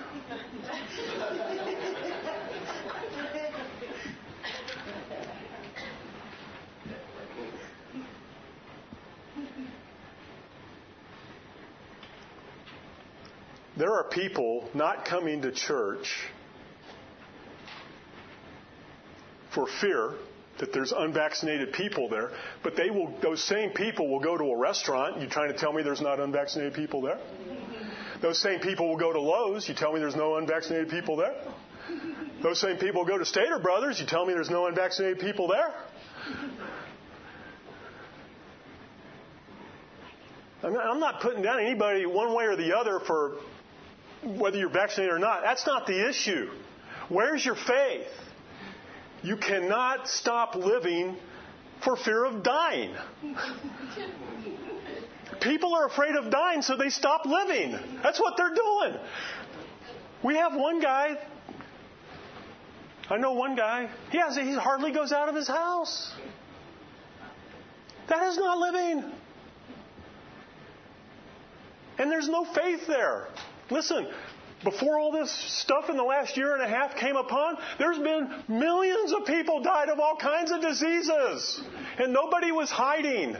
There are people not coming to church for fear, that there's unvaccinated people there, but they will, those same people will go to a restaurant. You trying to tell me there's not unvaccinated people there? Those same people will go to Lowe's. You tell me there's no unvaccinated people there? Those same people will go to Stater Brothers. You tell me there's no unvaccinated people there? I'm not putting down anybody one way or the other for whether you're vaccinated or not. That's not the issue. Where's your faith? You cannot stop living for fear of dying. People are afraid of dying, so they stop living. That's what they're doing. We have one guy. I know one guy. He has. He hardly goes out of his house. That is not living. And there's no faith there. Listen, before all this stuff in the last year and a half came upon, there's been millions of people died of all kinds of diseases. And nobody was hiding.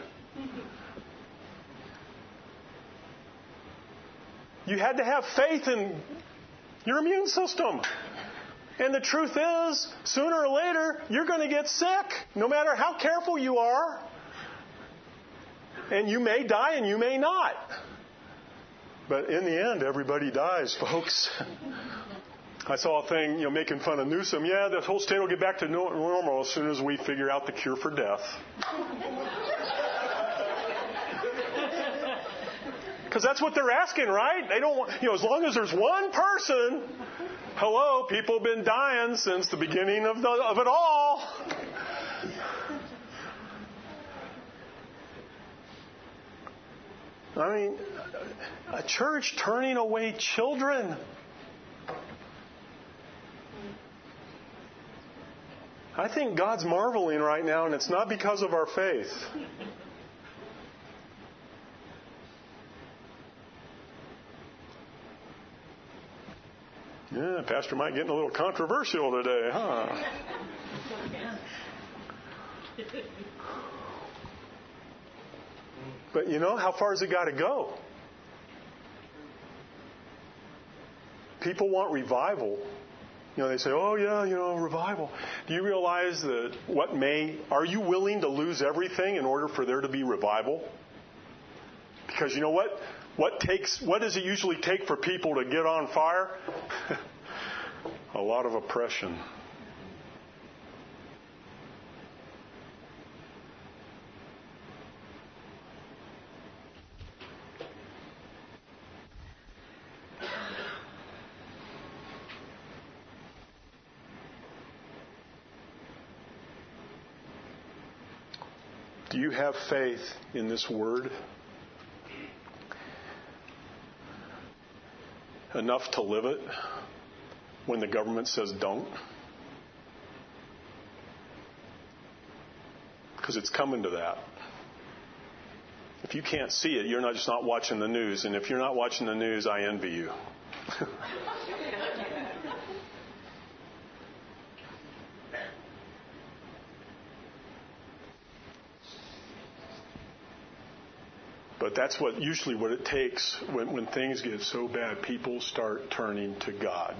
You had to have faith in your immune system. And the truth is, sooner or later, you're going to get sick, no matter how careful you are. And you may die and you may not. But in the end, everybody dies, folks. I saw a thing, you know, making fun of Newsom. Yeah, the whole state will get back to normal as soon as we figure out the cure for death. Because that's what they're asking, right? They don't want, you know, as long as there's one person. Hello, people have been dying since the beginning of, the, of it all. I mean, a church turning away children. I think God's marveling right now, and it's not because of our faith. Yeah, Pastor Mike getting a little controversial today, huh? But you know, how far has it got to go? People want revival. You know, they say, oh yeah, you know, revival. Do you realize that what may, are you willing to lose everything in order for there to be revival? Because you know what? What takes, what does it usually take for people to get on fire? A lot of oppression. Do you have faith in this word? Enough to live it when the government says don't? Because it's coming to that. If you can't see it, you're not just not watching the news. And if you're not watching the news, I envy you. But that's what usually what it takes when, when things get so bad. People start turning to God.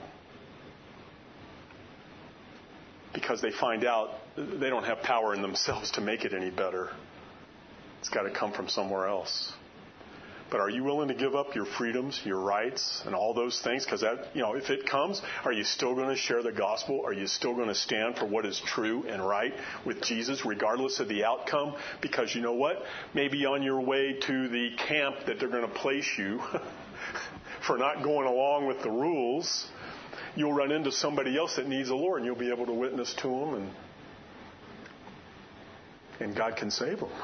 Because they find out they don't have power in themselves to make it any better. It's got to come from somewhere else. But are you willing to give up your freedoms, your rights, and all those things? Because that, you know, if it comes, are you still going to share the gospel? Are you still going to stand for what is true and right with Jesus, regardless of the outcome? Because you know what? Maybe on your way to the camp that they're going to place you for not going along with the rules, you'll run into somebody else that needs the Lord, and you'll be able to witness to them, and and God can save them.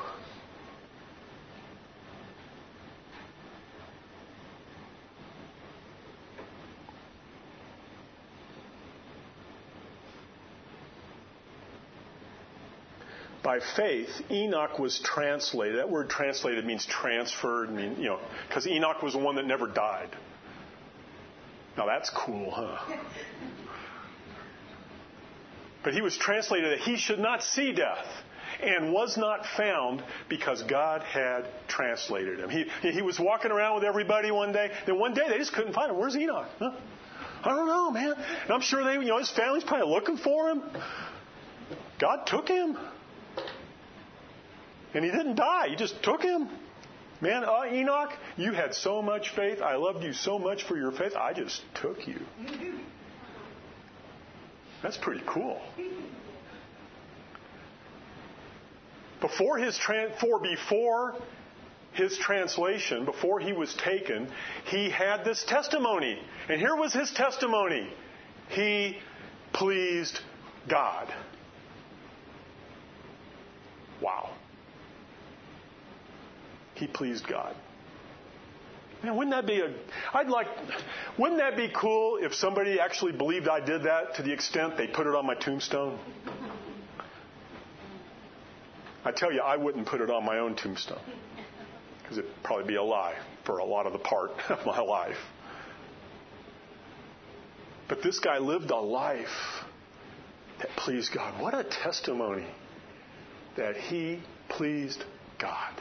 By faith, Enoch was translated. That word translated means transferred. I mean, you know, because Enoch was the one that never died. Now that's cool, huh? But he was translated that he should not see death, and was not found because God had translated him. He he was walking around with everybody one day. Then one day they just couldn't find him. Where's Enoch? Huh? I don't know, man. And I'm sure they, you know, his family's probably looking for him. God took him. And he didn't die. He just took him. Man, uh, Enoch, you had so much faith. I loved you so much for your faith. I just took you. That's pretty cool. Before his tra- for before his translation, before he was taken, he had this testimony. And here was his testimony. He pleased God. Wow. He pleased God. Man, wouldn't that be a, I'd like, wouldn't that be cool if somebody actually believed I did that to the extent they put it on my tombstone? I tell you, I wouldn't put it on my own tombstone. Because it'd probably be a lie for a lot of the part of my life. But this guy lived a life that pleased God. What a testimony that he pleased God.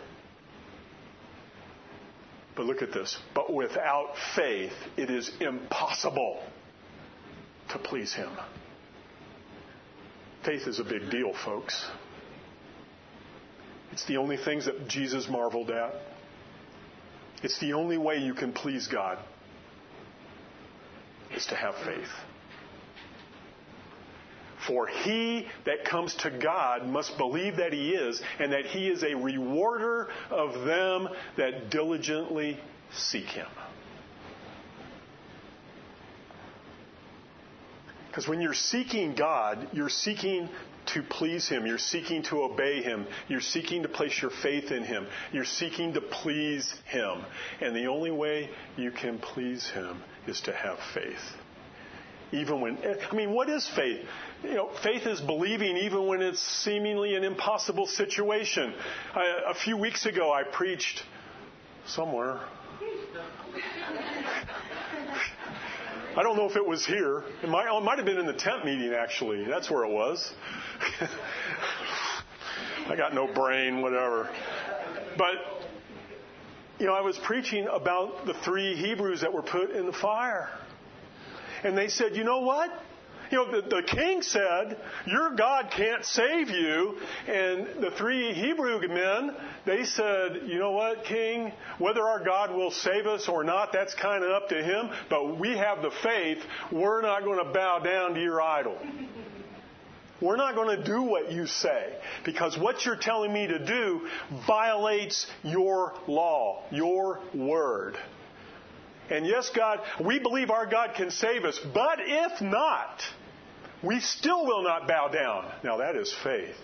But look at this. But without faith, it is impossible to please him. Faith is a big deal, folks. It's the only things that Jesus marveled at. It's the only way you can please God is to have faith. For he that comes to God must believe that he is, and that he is a rewarder of them that diligently seek him. Because when you're seeking God, you're seeking to please him. You're seeking to obey him. You're seeking to place your faith in him. You're seeking to please him. And the only way you can please him is to have faith. Even when, I mean, what is faith? You know, faith is believing even when it's seemingly an impossible situation. I, a few weeks ago, I preached somewhere. I don't know if it was here. It might, it might have been in the tent meeting, actually. That's where it was. I got no brain, whatever. But, you know, I was preaching about the three Hebrews that were put in the fire. And they said, you know what? You know, the, the king said, your God can't save you. And the three Hebrew men, they said, you know what, king? Whether our God will save us or not, that's kind of up to him. But we have the faith. We're not going to bow down to your idol. We're not going to do what you say. Because what you're telling me to do violates your law, your word. And yes, God, we believe our God can save us. But if not, we still will not bow down. Now that is faith.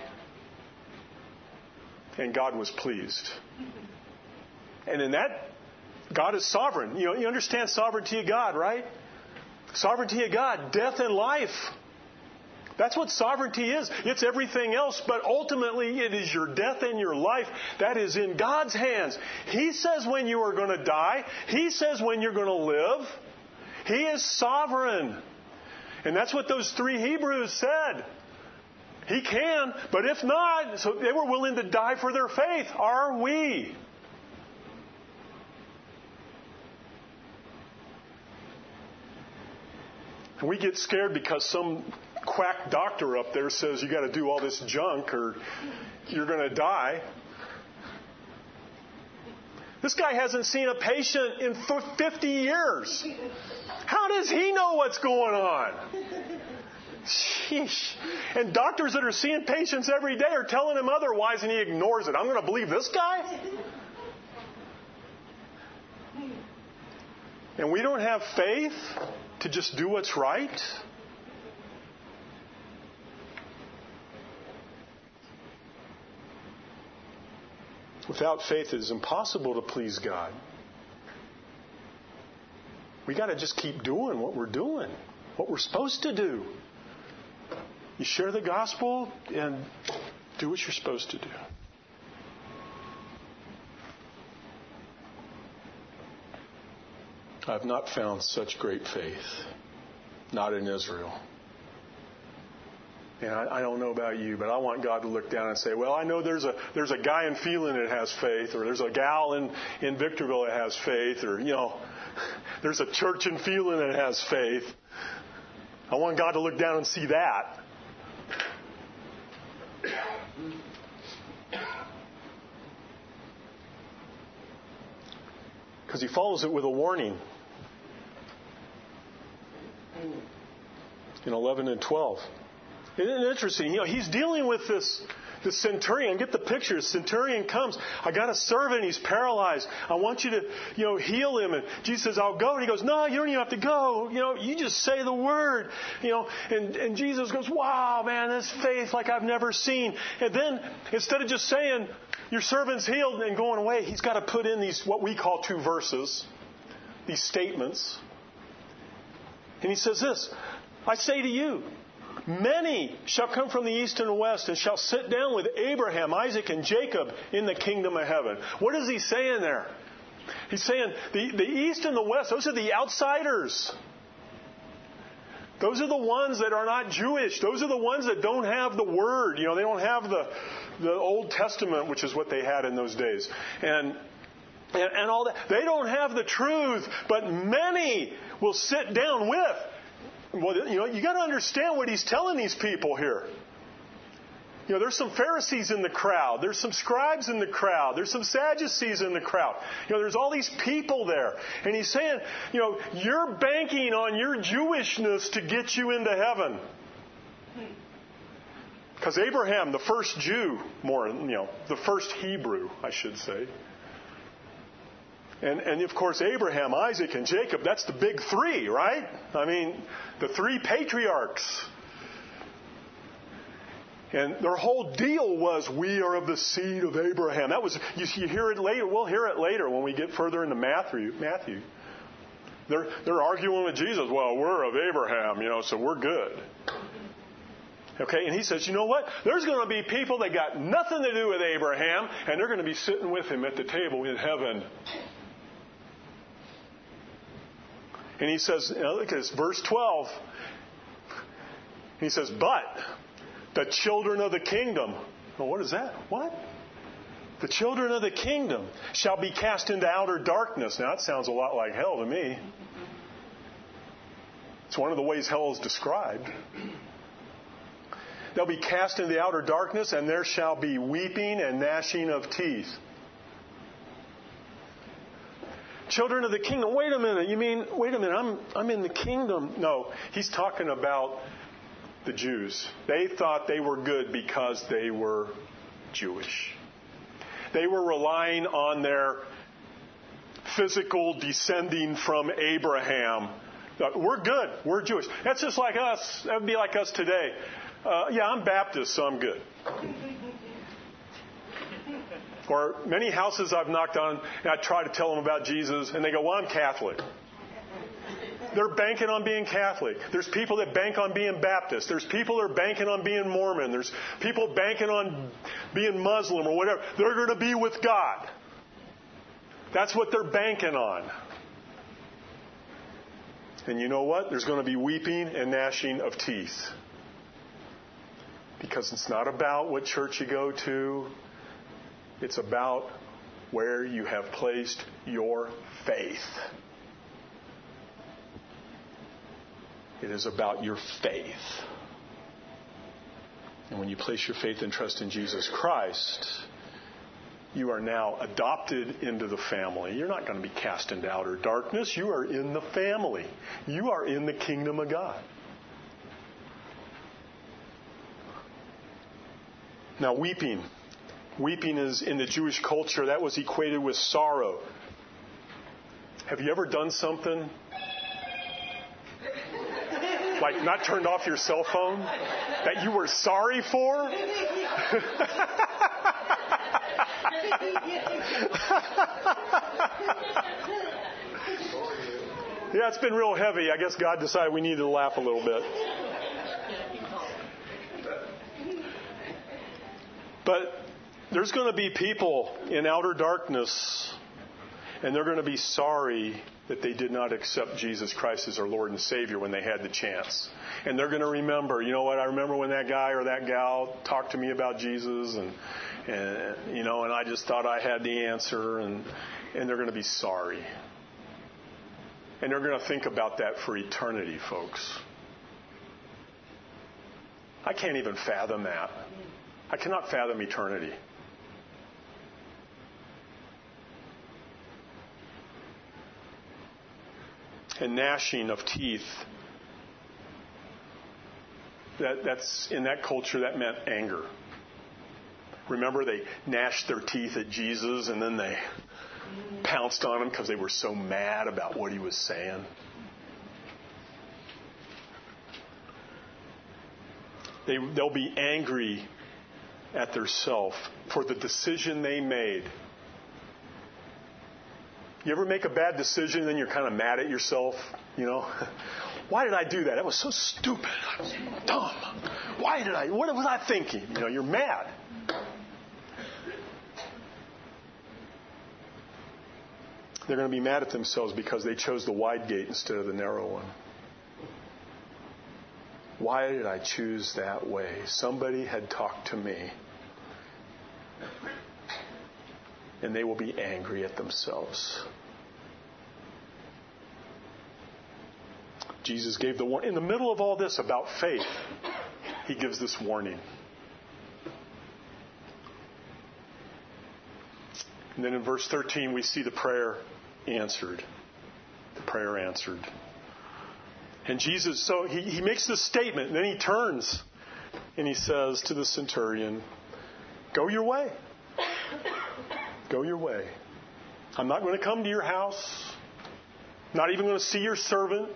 And God was pleased. And in that, God is sovereign. You know, you understand sovereignty of God, right? Sovereignty of God, death and life. That's what sovereignty is. It's everything else, but ultimately it is your death and your life that is in God's hands. He says when you are going to die. He says when you're going to live. He is sovereign. And that's what those three Hebrews said. He can, but if not, so they were willing to die for their faith. Are we? And we get scared because some quack doctor up there says you got to do all this junk or you're going to die. This guy hasn't seen a patient in fifty years. How does he know what's going on? Sheesh. And doctors that are seeing patients every day are telling him otherwise and he ignores it. I'm going to believe this guy? And we don't have faith to just do what's right? Without faith, it is impossible to please God. We got to just keep doing what we're doing, what we're supposed to do. You share the gospel and do what you're supposed to do. I've not found such great faith, not in Israel. And I, I don't know about you, but I want God to look down and say, well, I know there's a there's a guy in Phelan that has faith, or there's a gal in, in Victorville that has faith, or, you know, there's a church in Phelan that has faith. I want God to look down and see that. Because he follows it with a warning. In eleven and twelve. Isn't it interesting? You know, he's dealing with this, this centurion. Get the picture. Centurion comes. I got a servant. He's paralyzed. I want you to, you know, heal him. And Jesus says, I'll go. And he goes, no, you don't even have to go. You know, you just say the word. You know, and, and Jesus goes, wow, man, that's faith like I've never seen. And then instead of just saying, your servant's healed and going away, he's got to put in these, what we call two verses, these statements. And he says this, I say to you, many shall come from the east and the west and shall sit down with Abraham, Isaac, and Jacob in the kingdom of heaven. What is he saying there? He's saying the, the east and the west, those are the outsiders. Those are the ones that are not Jewish. Those are the ones that don't have the Word. You know, they don't have the, the Old Testament, which is what they had in those days. And And, and all that. They don't have the truth, but many will sit down with. Well, you know, you got to understand what he's telling these people here. You know, there's some Pharisees in the crowd. There's some scribes in the crowd. There's some Sadducees in the crowd. You know, there's all these people there. And he's saying, you know, you're banking on your Jewishness to get you into heaven. Because Abraham, the first Jew, more, you know, the first Hebrew, I should say. And, and of course, Abraham, Isaac, and Jacob, that's the big three, right? I mean, the three patriarchs. And their whole deal was, we are of the seed of Abraham. That was, you, you hear it later. We'll hear it later when we get further into Matthew. Matthew. They're, they're arguing with Jesus. Well, we're of Abraham, you know, so we're good. Okay, and he says, you know what? There's going to be people that got nothing to do with Abraham, and they're going to be sitting with him at the table in heaven. And he says, you know, look at this, verse twelve. He says, but the children of the kingdom. Well, what is that? What? The children of the kingdom shall be cast into outer darkness. Now, that sounds a lot like hell to me. It's one of the ways hell is described. They'll be cast into the outer darkness, and there shall be weeping and gnashing of teeth. Children of the kingdom. Wait a minute. You mean, wait a minute, I'm, I'm in the kingdom. No, he's talking about the Jews. They thought they were good because they were Jewish. They were relying on their physical descending from Abraham. We're good. We're Jewish. That's just like us. That would be like us today. Uh, yeah, I'm Baptist, so I'm good. Or many houses I've knocked on, and I try to tell them about Jesus, and they go, well, I'm Catholic. They're banking on being Catholic. There's people that bank on being Baptist. There's people that are banking on being Mormon. There's people banking on being Muslim or whatever. They're going to be with God. That's what they're banking on. And you know what? There's going to be weeping and gnashing of teeth. Because it's not about what church you go to. It's about where you have placed your faith. It is about your faith. And when you place your faith and trust in Jesus Christ, you are now adopted into the family. You're not going to be cast into outer darkness. You are in the family. You are in the kingdom of God. Now, weeping. Weeping is, in the Jewish culture, that was equated with sorrow. Have you ever done something, like not turned off your cell phone, that you were sorry for? Yeah, it's been real heavy. I guess God decided we needed to laugh a little bit. But there's going to be people in outer darkness, and they're going to be sorry that they did not accept Jesus Christ as their Lord and Savior when they had the chance. And they're going to remember, you know what, I remember when that guy or that gal talked to me about Jesus, and, and you know, and I just thought I had the answer, and, and they're going to be sorry. And they're going to think about that for eternity, folks. I can't even fathom that. I cannot fathom eternity. And gnashing of teeth, that, that's in that culture, that meant anger. Remember, they gnashed their teeth at Jesus and then they pounced on him because they were so mad about what he was saying. They, they'll be angry at their self for the decision they made. You ever make a bad decision and then you're kind of mad at yourself? You know, why did I do that? That was so stupid. I was dumb. Why did I? What was I thinking? You know, you're mad. They're going to be mad at themselves because they chose the wide gate instead of the narrow one. Why did I choose that way? Somebody had talked to me. And they will be angry at themselves. Jesus gave the warning. In the middle of all this about faith, he gives this warning. And then in verse thirteen, we see the prayer answered. The prayer answered. And Jesus, so he, he makes this statement, and then he turns and he says to the centurion, go your way. Go your way. I'm not going to come to your house. Not even going to see your servant.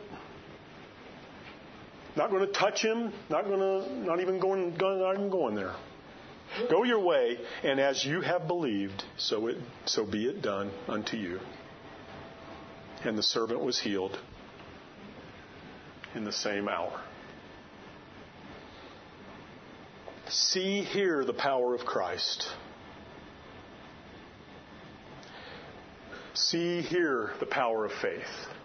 Not going to touch him. Not going to, not even going, not even going there. Go your way, and as you have believed, so it, so be it done unto you. And the servant was healed in the same hour. See here the power of Christ. See here the power of faith.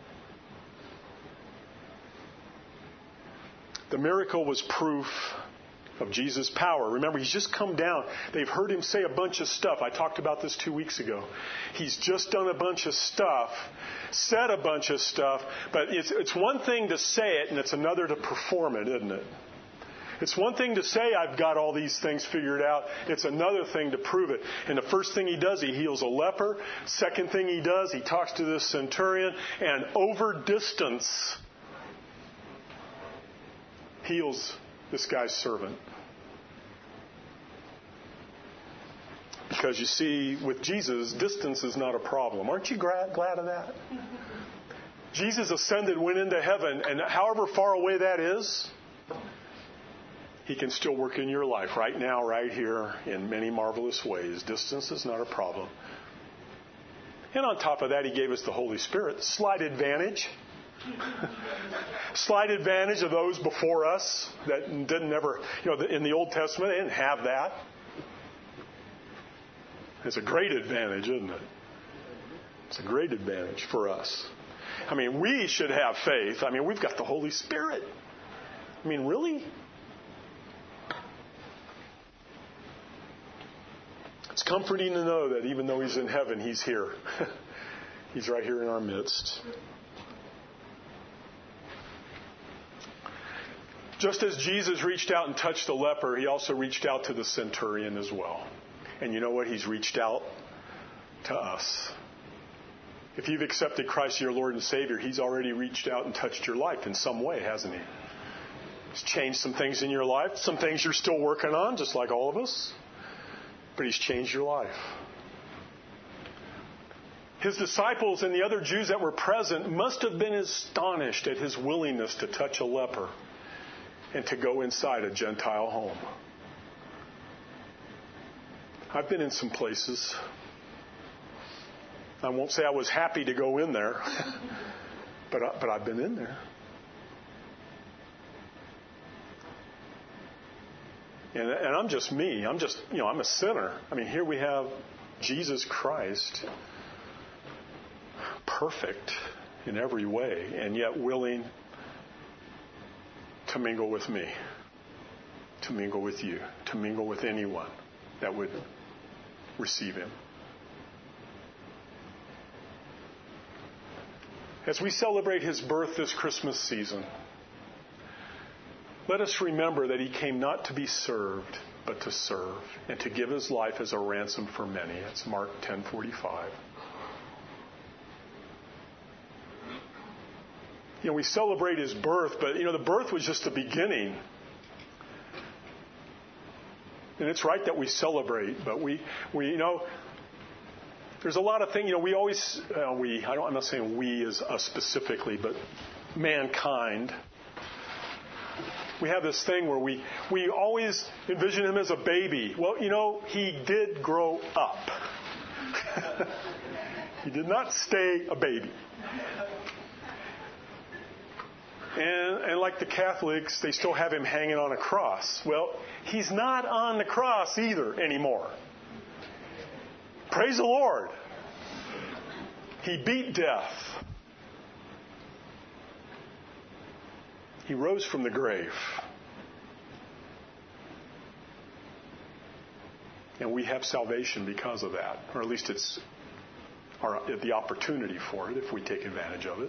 The miracle was proof of Jesus' power. Remember, he's just come down. They've heard him say a bunch of stuff. I talked about this two weeks ago. He's just done a bunch of stuff, said a bunch of stuff, but it's, it's one thing to say it and it's another to perform it, isn't it? It's one thing to say, I've got all these things figured out. It's another thing to prove it. And the first thing he does, he heals a leper. Second thing he does, he talks to this centurion and over distance heals this guy's servant. Because you see, with Jesus, distance is not a problem. Aren't you glad, glad of that? Jesus ascended, went into heaven, and however far away that is, he can still work in your life right now, right here, in many marvelous ways. Distance is not a problem. And on top of that, he gave us the Holy Spirit. Slight advantage. Slight advantage of those before us that didn't ever, you know, in the Old Testament, they didn't have that. It's a great advantage, isn't it? It's a great advantage for us. I mean, we should have faith. I mean, we've got the Holy Spirit. I mean, really? It's comforting to know that even though he's in heaven, he's here. He's right here in our midst. Just as Jesus reached out and touched the leper, he also reached out to the centurion as well. And you know what? He's reached out to us. If you've accepted Christ as your Lord and Savior, he's already reached out and touched your life in some way, hasn't he? He's changed some things in your life, some things you're still working on, just like all of us. But he's changed your life. His disciples and the other Jews that were present must have been astonished at his willingness to touch a leper and to go inside a Gentile home. I've been in some places. I won't say I was happy to go in there, but I, but I've been in there. And, and I'm just me. I'm just, you know, I'm a sinner. I mean, here we have Jesus Christ, perfect in every way, and yet willing to mingle with me, to mingle with you, to mingle with anyone that would receive him. As we celebrate his birth this Christmas season, let us remember that he came not to be served, but to serve and to give his life as a ransom for many. That's Mark ten forty-five. You know, we celebrate his birth, but, you know, the birth was just the beginning. And it's right that we celebrate, but we, we you know, there's a lot of things, you know, we always, uh, we, I don't, I'm not saying we as us specifically, but mankind, we have this thing where we, we always envision him as a baby. Well, you know, he did grow up. He did not stay a baby. And, and like the Catholics, they still have him hanging on a cross. Well, he's not on the cross either anymore. Praise the Lord. He beat death. He rose from the grave. And we have salvation because of that. Or at least it's our, the opportunity for it if we take advantage of it.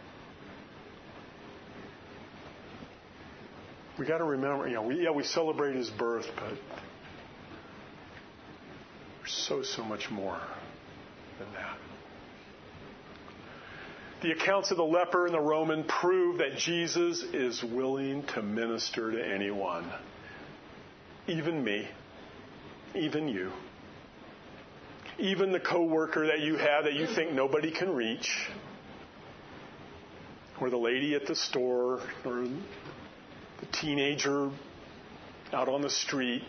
We got to remember, you know, we, yeah, we celebrate his birth, but there's so, so much more than that. The accounts of the leper and the Roman prove that Jesus is willing to minister to anyone, even me, even you, even the coworker that you have that you think nobody can reach, or the lady at the store, or the teenager out on the street.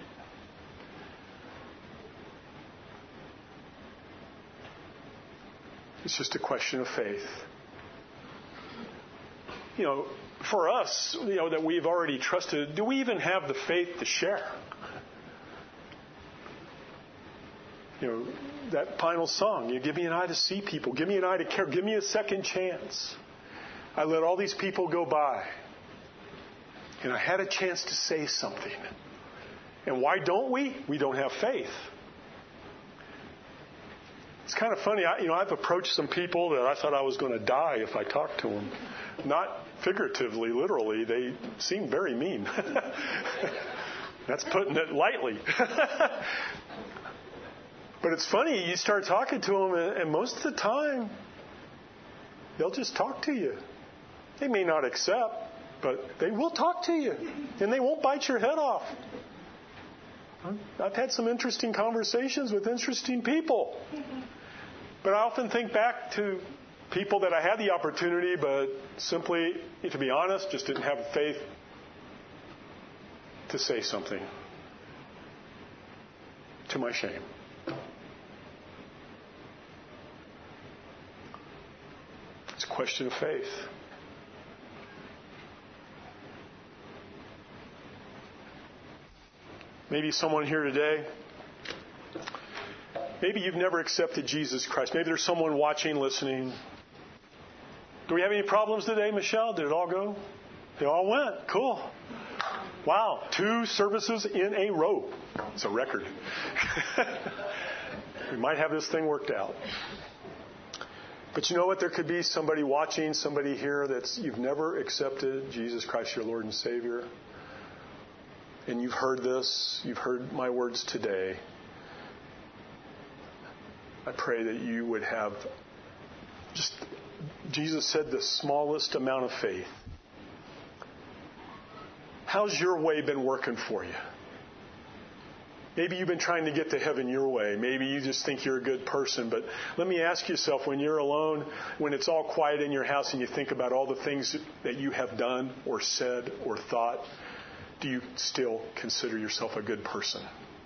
It's just a question of faith. You know, for us, you know, that we've already trusted, do we even have the faith to share? You know, that final song, you give me an eye to see people, give me an eye to care, give me a second chance. I let all these people go by. And I had a chance to say something. And why don't we? We don't have faith. It's kind of funny. I, you know, I've approached some people that I thought I was going to die if I talked to them. Not figuratively, literally. They seem very mean. That's putting it lightly. But it's funny. You start talking to them, and most of the time, they'll just talk to you. They may not accept, but they will talk to you, and they won't bite your head off. I've had some interesting conversations with interesting people. But I often think back to people that I had the opportunity, but simply, to be honest, just didn't have the faith to say something. To my shame. It's a question of faith. Maybe someone here today, maybe you've never accepted Jesus Christ. Maybe there's someone watching, listening. Do we have any problems today, Michelle? Did it all go? They all went. Cool. Wow. Two services in a row. It's a record. We might have this thing worked out. But you know what? There could be somebody watching, somebody here that's you've never accepted Jesus Christ, your Lord and Savior. And you've heard this, you've heard my words today. I pray that you would have just, Jesus said, the smallest amount of faith. How's your way been working for you? Maybe you've been trying to get to heaven your way. Maybe you just think you're a good person. But let me ask yourself, when you're alone, when it's all quiet in your house and you think about all the things that you have done or said or thought, do you still consider yourself a good person?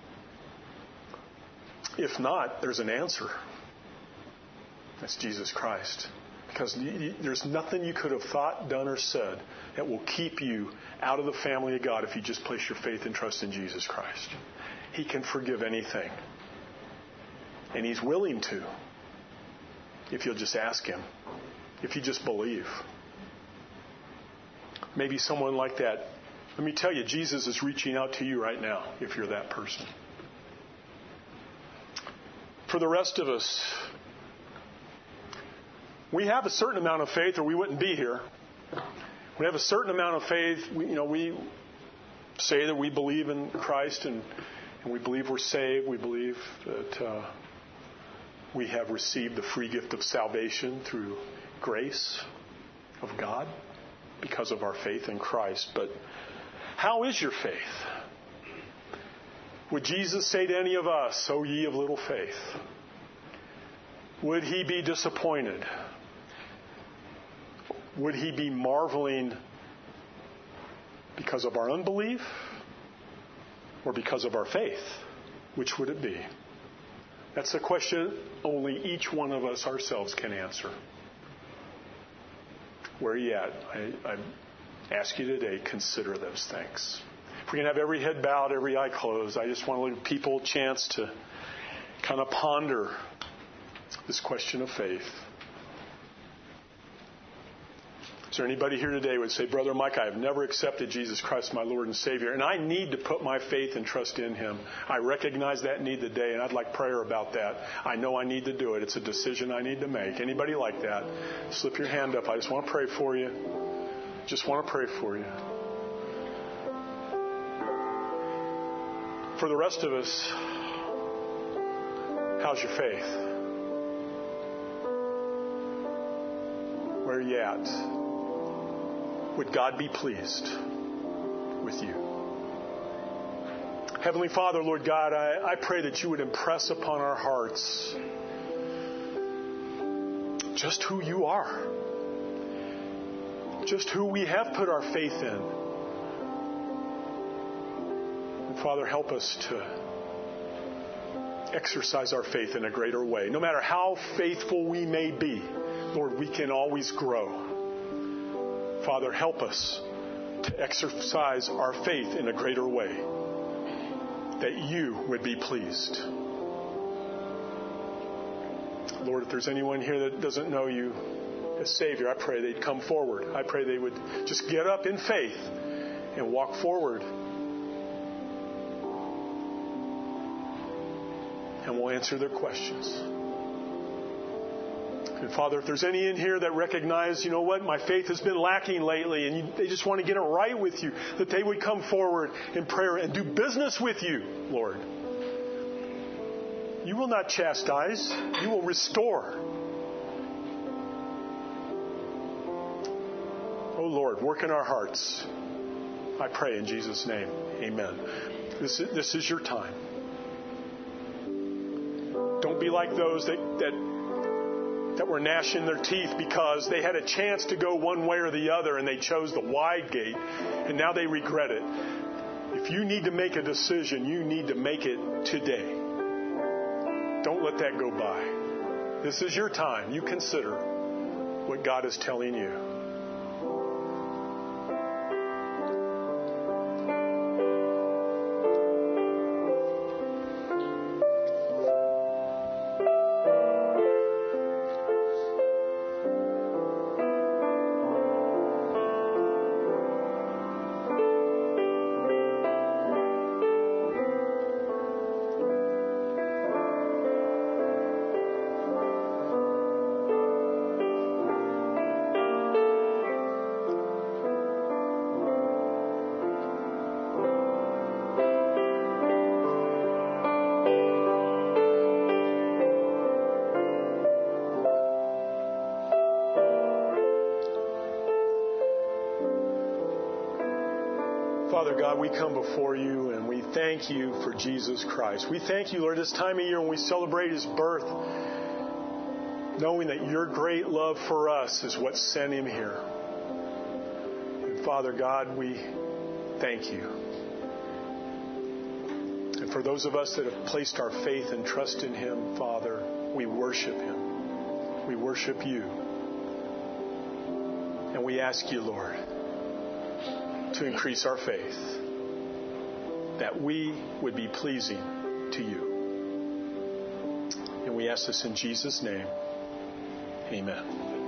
If not, there's an answer. That's Jesus Christ. Because there's nothing you could have thought, done, or said that will keep you out of the family of God if you just place your faith and trust in Jesus Christ. He can forgive anything. And He's willing to, if you'll just ask Him, if you just believe. Maybe someone like that. Let me tell you, Jesus is reaching out to you right now, if you're that person. For the rest of us, we have a certain amount of faith or we wouldn't be here. We have a certain amount of faith. We, you know, we say that we believe in Christ and, and we believe we're saved. We believe that uh, we have received the free gift of salvation through grace of God because of our faith in Christ. But how is your faith? Would Jesus say to any of us, "O ye of little faith"? Would he be disappointed? Would he be marveling because of our unbelief or because of our faith? Which would it be? That's a question only each one of us ourselves can answer. Where are you at? I, I ask you today, consider those things. If we can have every head bowed, every eye closed, I just want to give people a chance to kind of ponder this question of faith. Is there anybody here today who would say, "Brother Mike, I have never accepted Jesus Christ, my Lord and Savior, and I need to put my faith and trust in Him. I recognize that need today, and I'd like prayer about that. I know I need to do it. It's a decision I need to make." Anybody like that? Slip your hand up. I just want to pray for you. Just want to pray for you. For the rest of us, how's your faith? Where are you at? Would God be pleased with you? Heavenly Father, Lord God, I, I pray that you would impress upon our hearts just who you are. Just who we have put our faith in. And Father, help us to exercise our faith in a greater way. No matter how faithful we may be, Lord, we can always grow. Father, help us to exercise our faith in a greater way, that you would be pleased. Lord, if there's anyone here that doesn't know you as Savior, I pray they'd come forward. I pray they would just get up in faith and walk forward. And we'll answer their questions. And Father, if there's any in here that recognize, you know what, my faith has been lacking lately, and you, they just want to get it right with you, that they would come forward in prayer and do business with you, Lord. You will not chastise. You will restore. Oh, Lord, work in our hearts. I pray in Jesus' name. Amen. This is, this is your time. Don't be like those that... that that were gnashing their teeth because they had a chance to go one way or the other and they chose the wide gate and now they regret it. If you need to make a decision, you need to make it today. Don't let that go by. This is your time. You consider what God is telling you. Father God, we come before you and we thank you for Jesus Christ. We thank you, Lord, this time of year when we celebrate His birth, knowing that your great love for us is what sent Him here. And Father God, we thank you. And for those of us that have placed our faith and trust in Him, Father, we worship Him. We worship you. And we ask you, Lord, to increase our faith, that we would be pleasing to you. And we ask this in Jesus' name. Amen.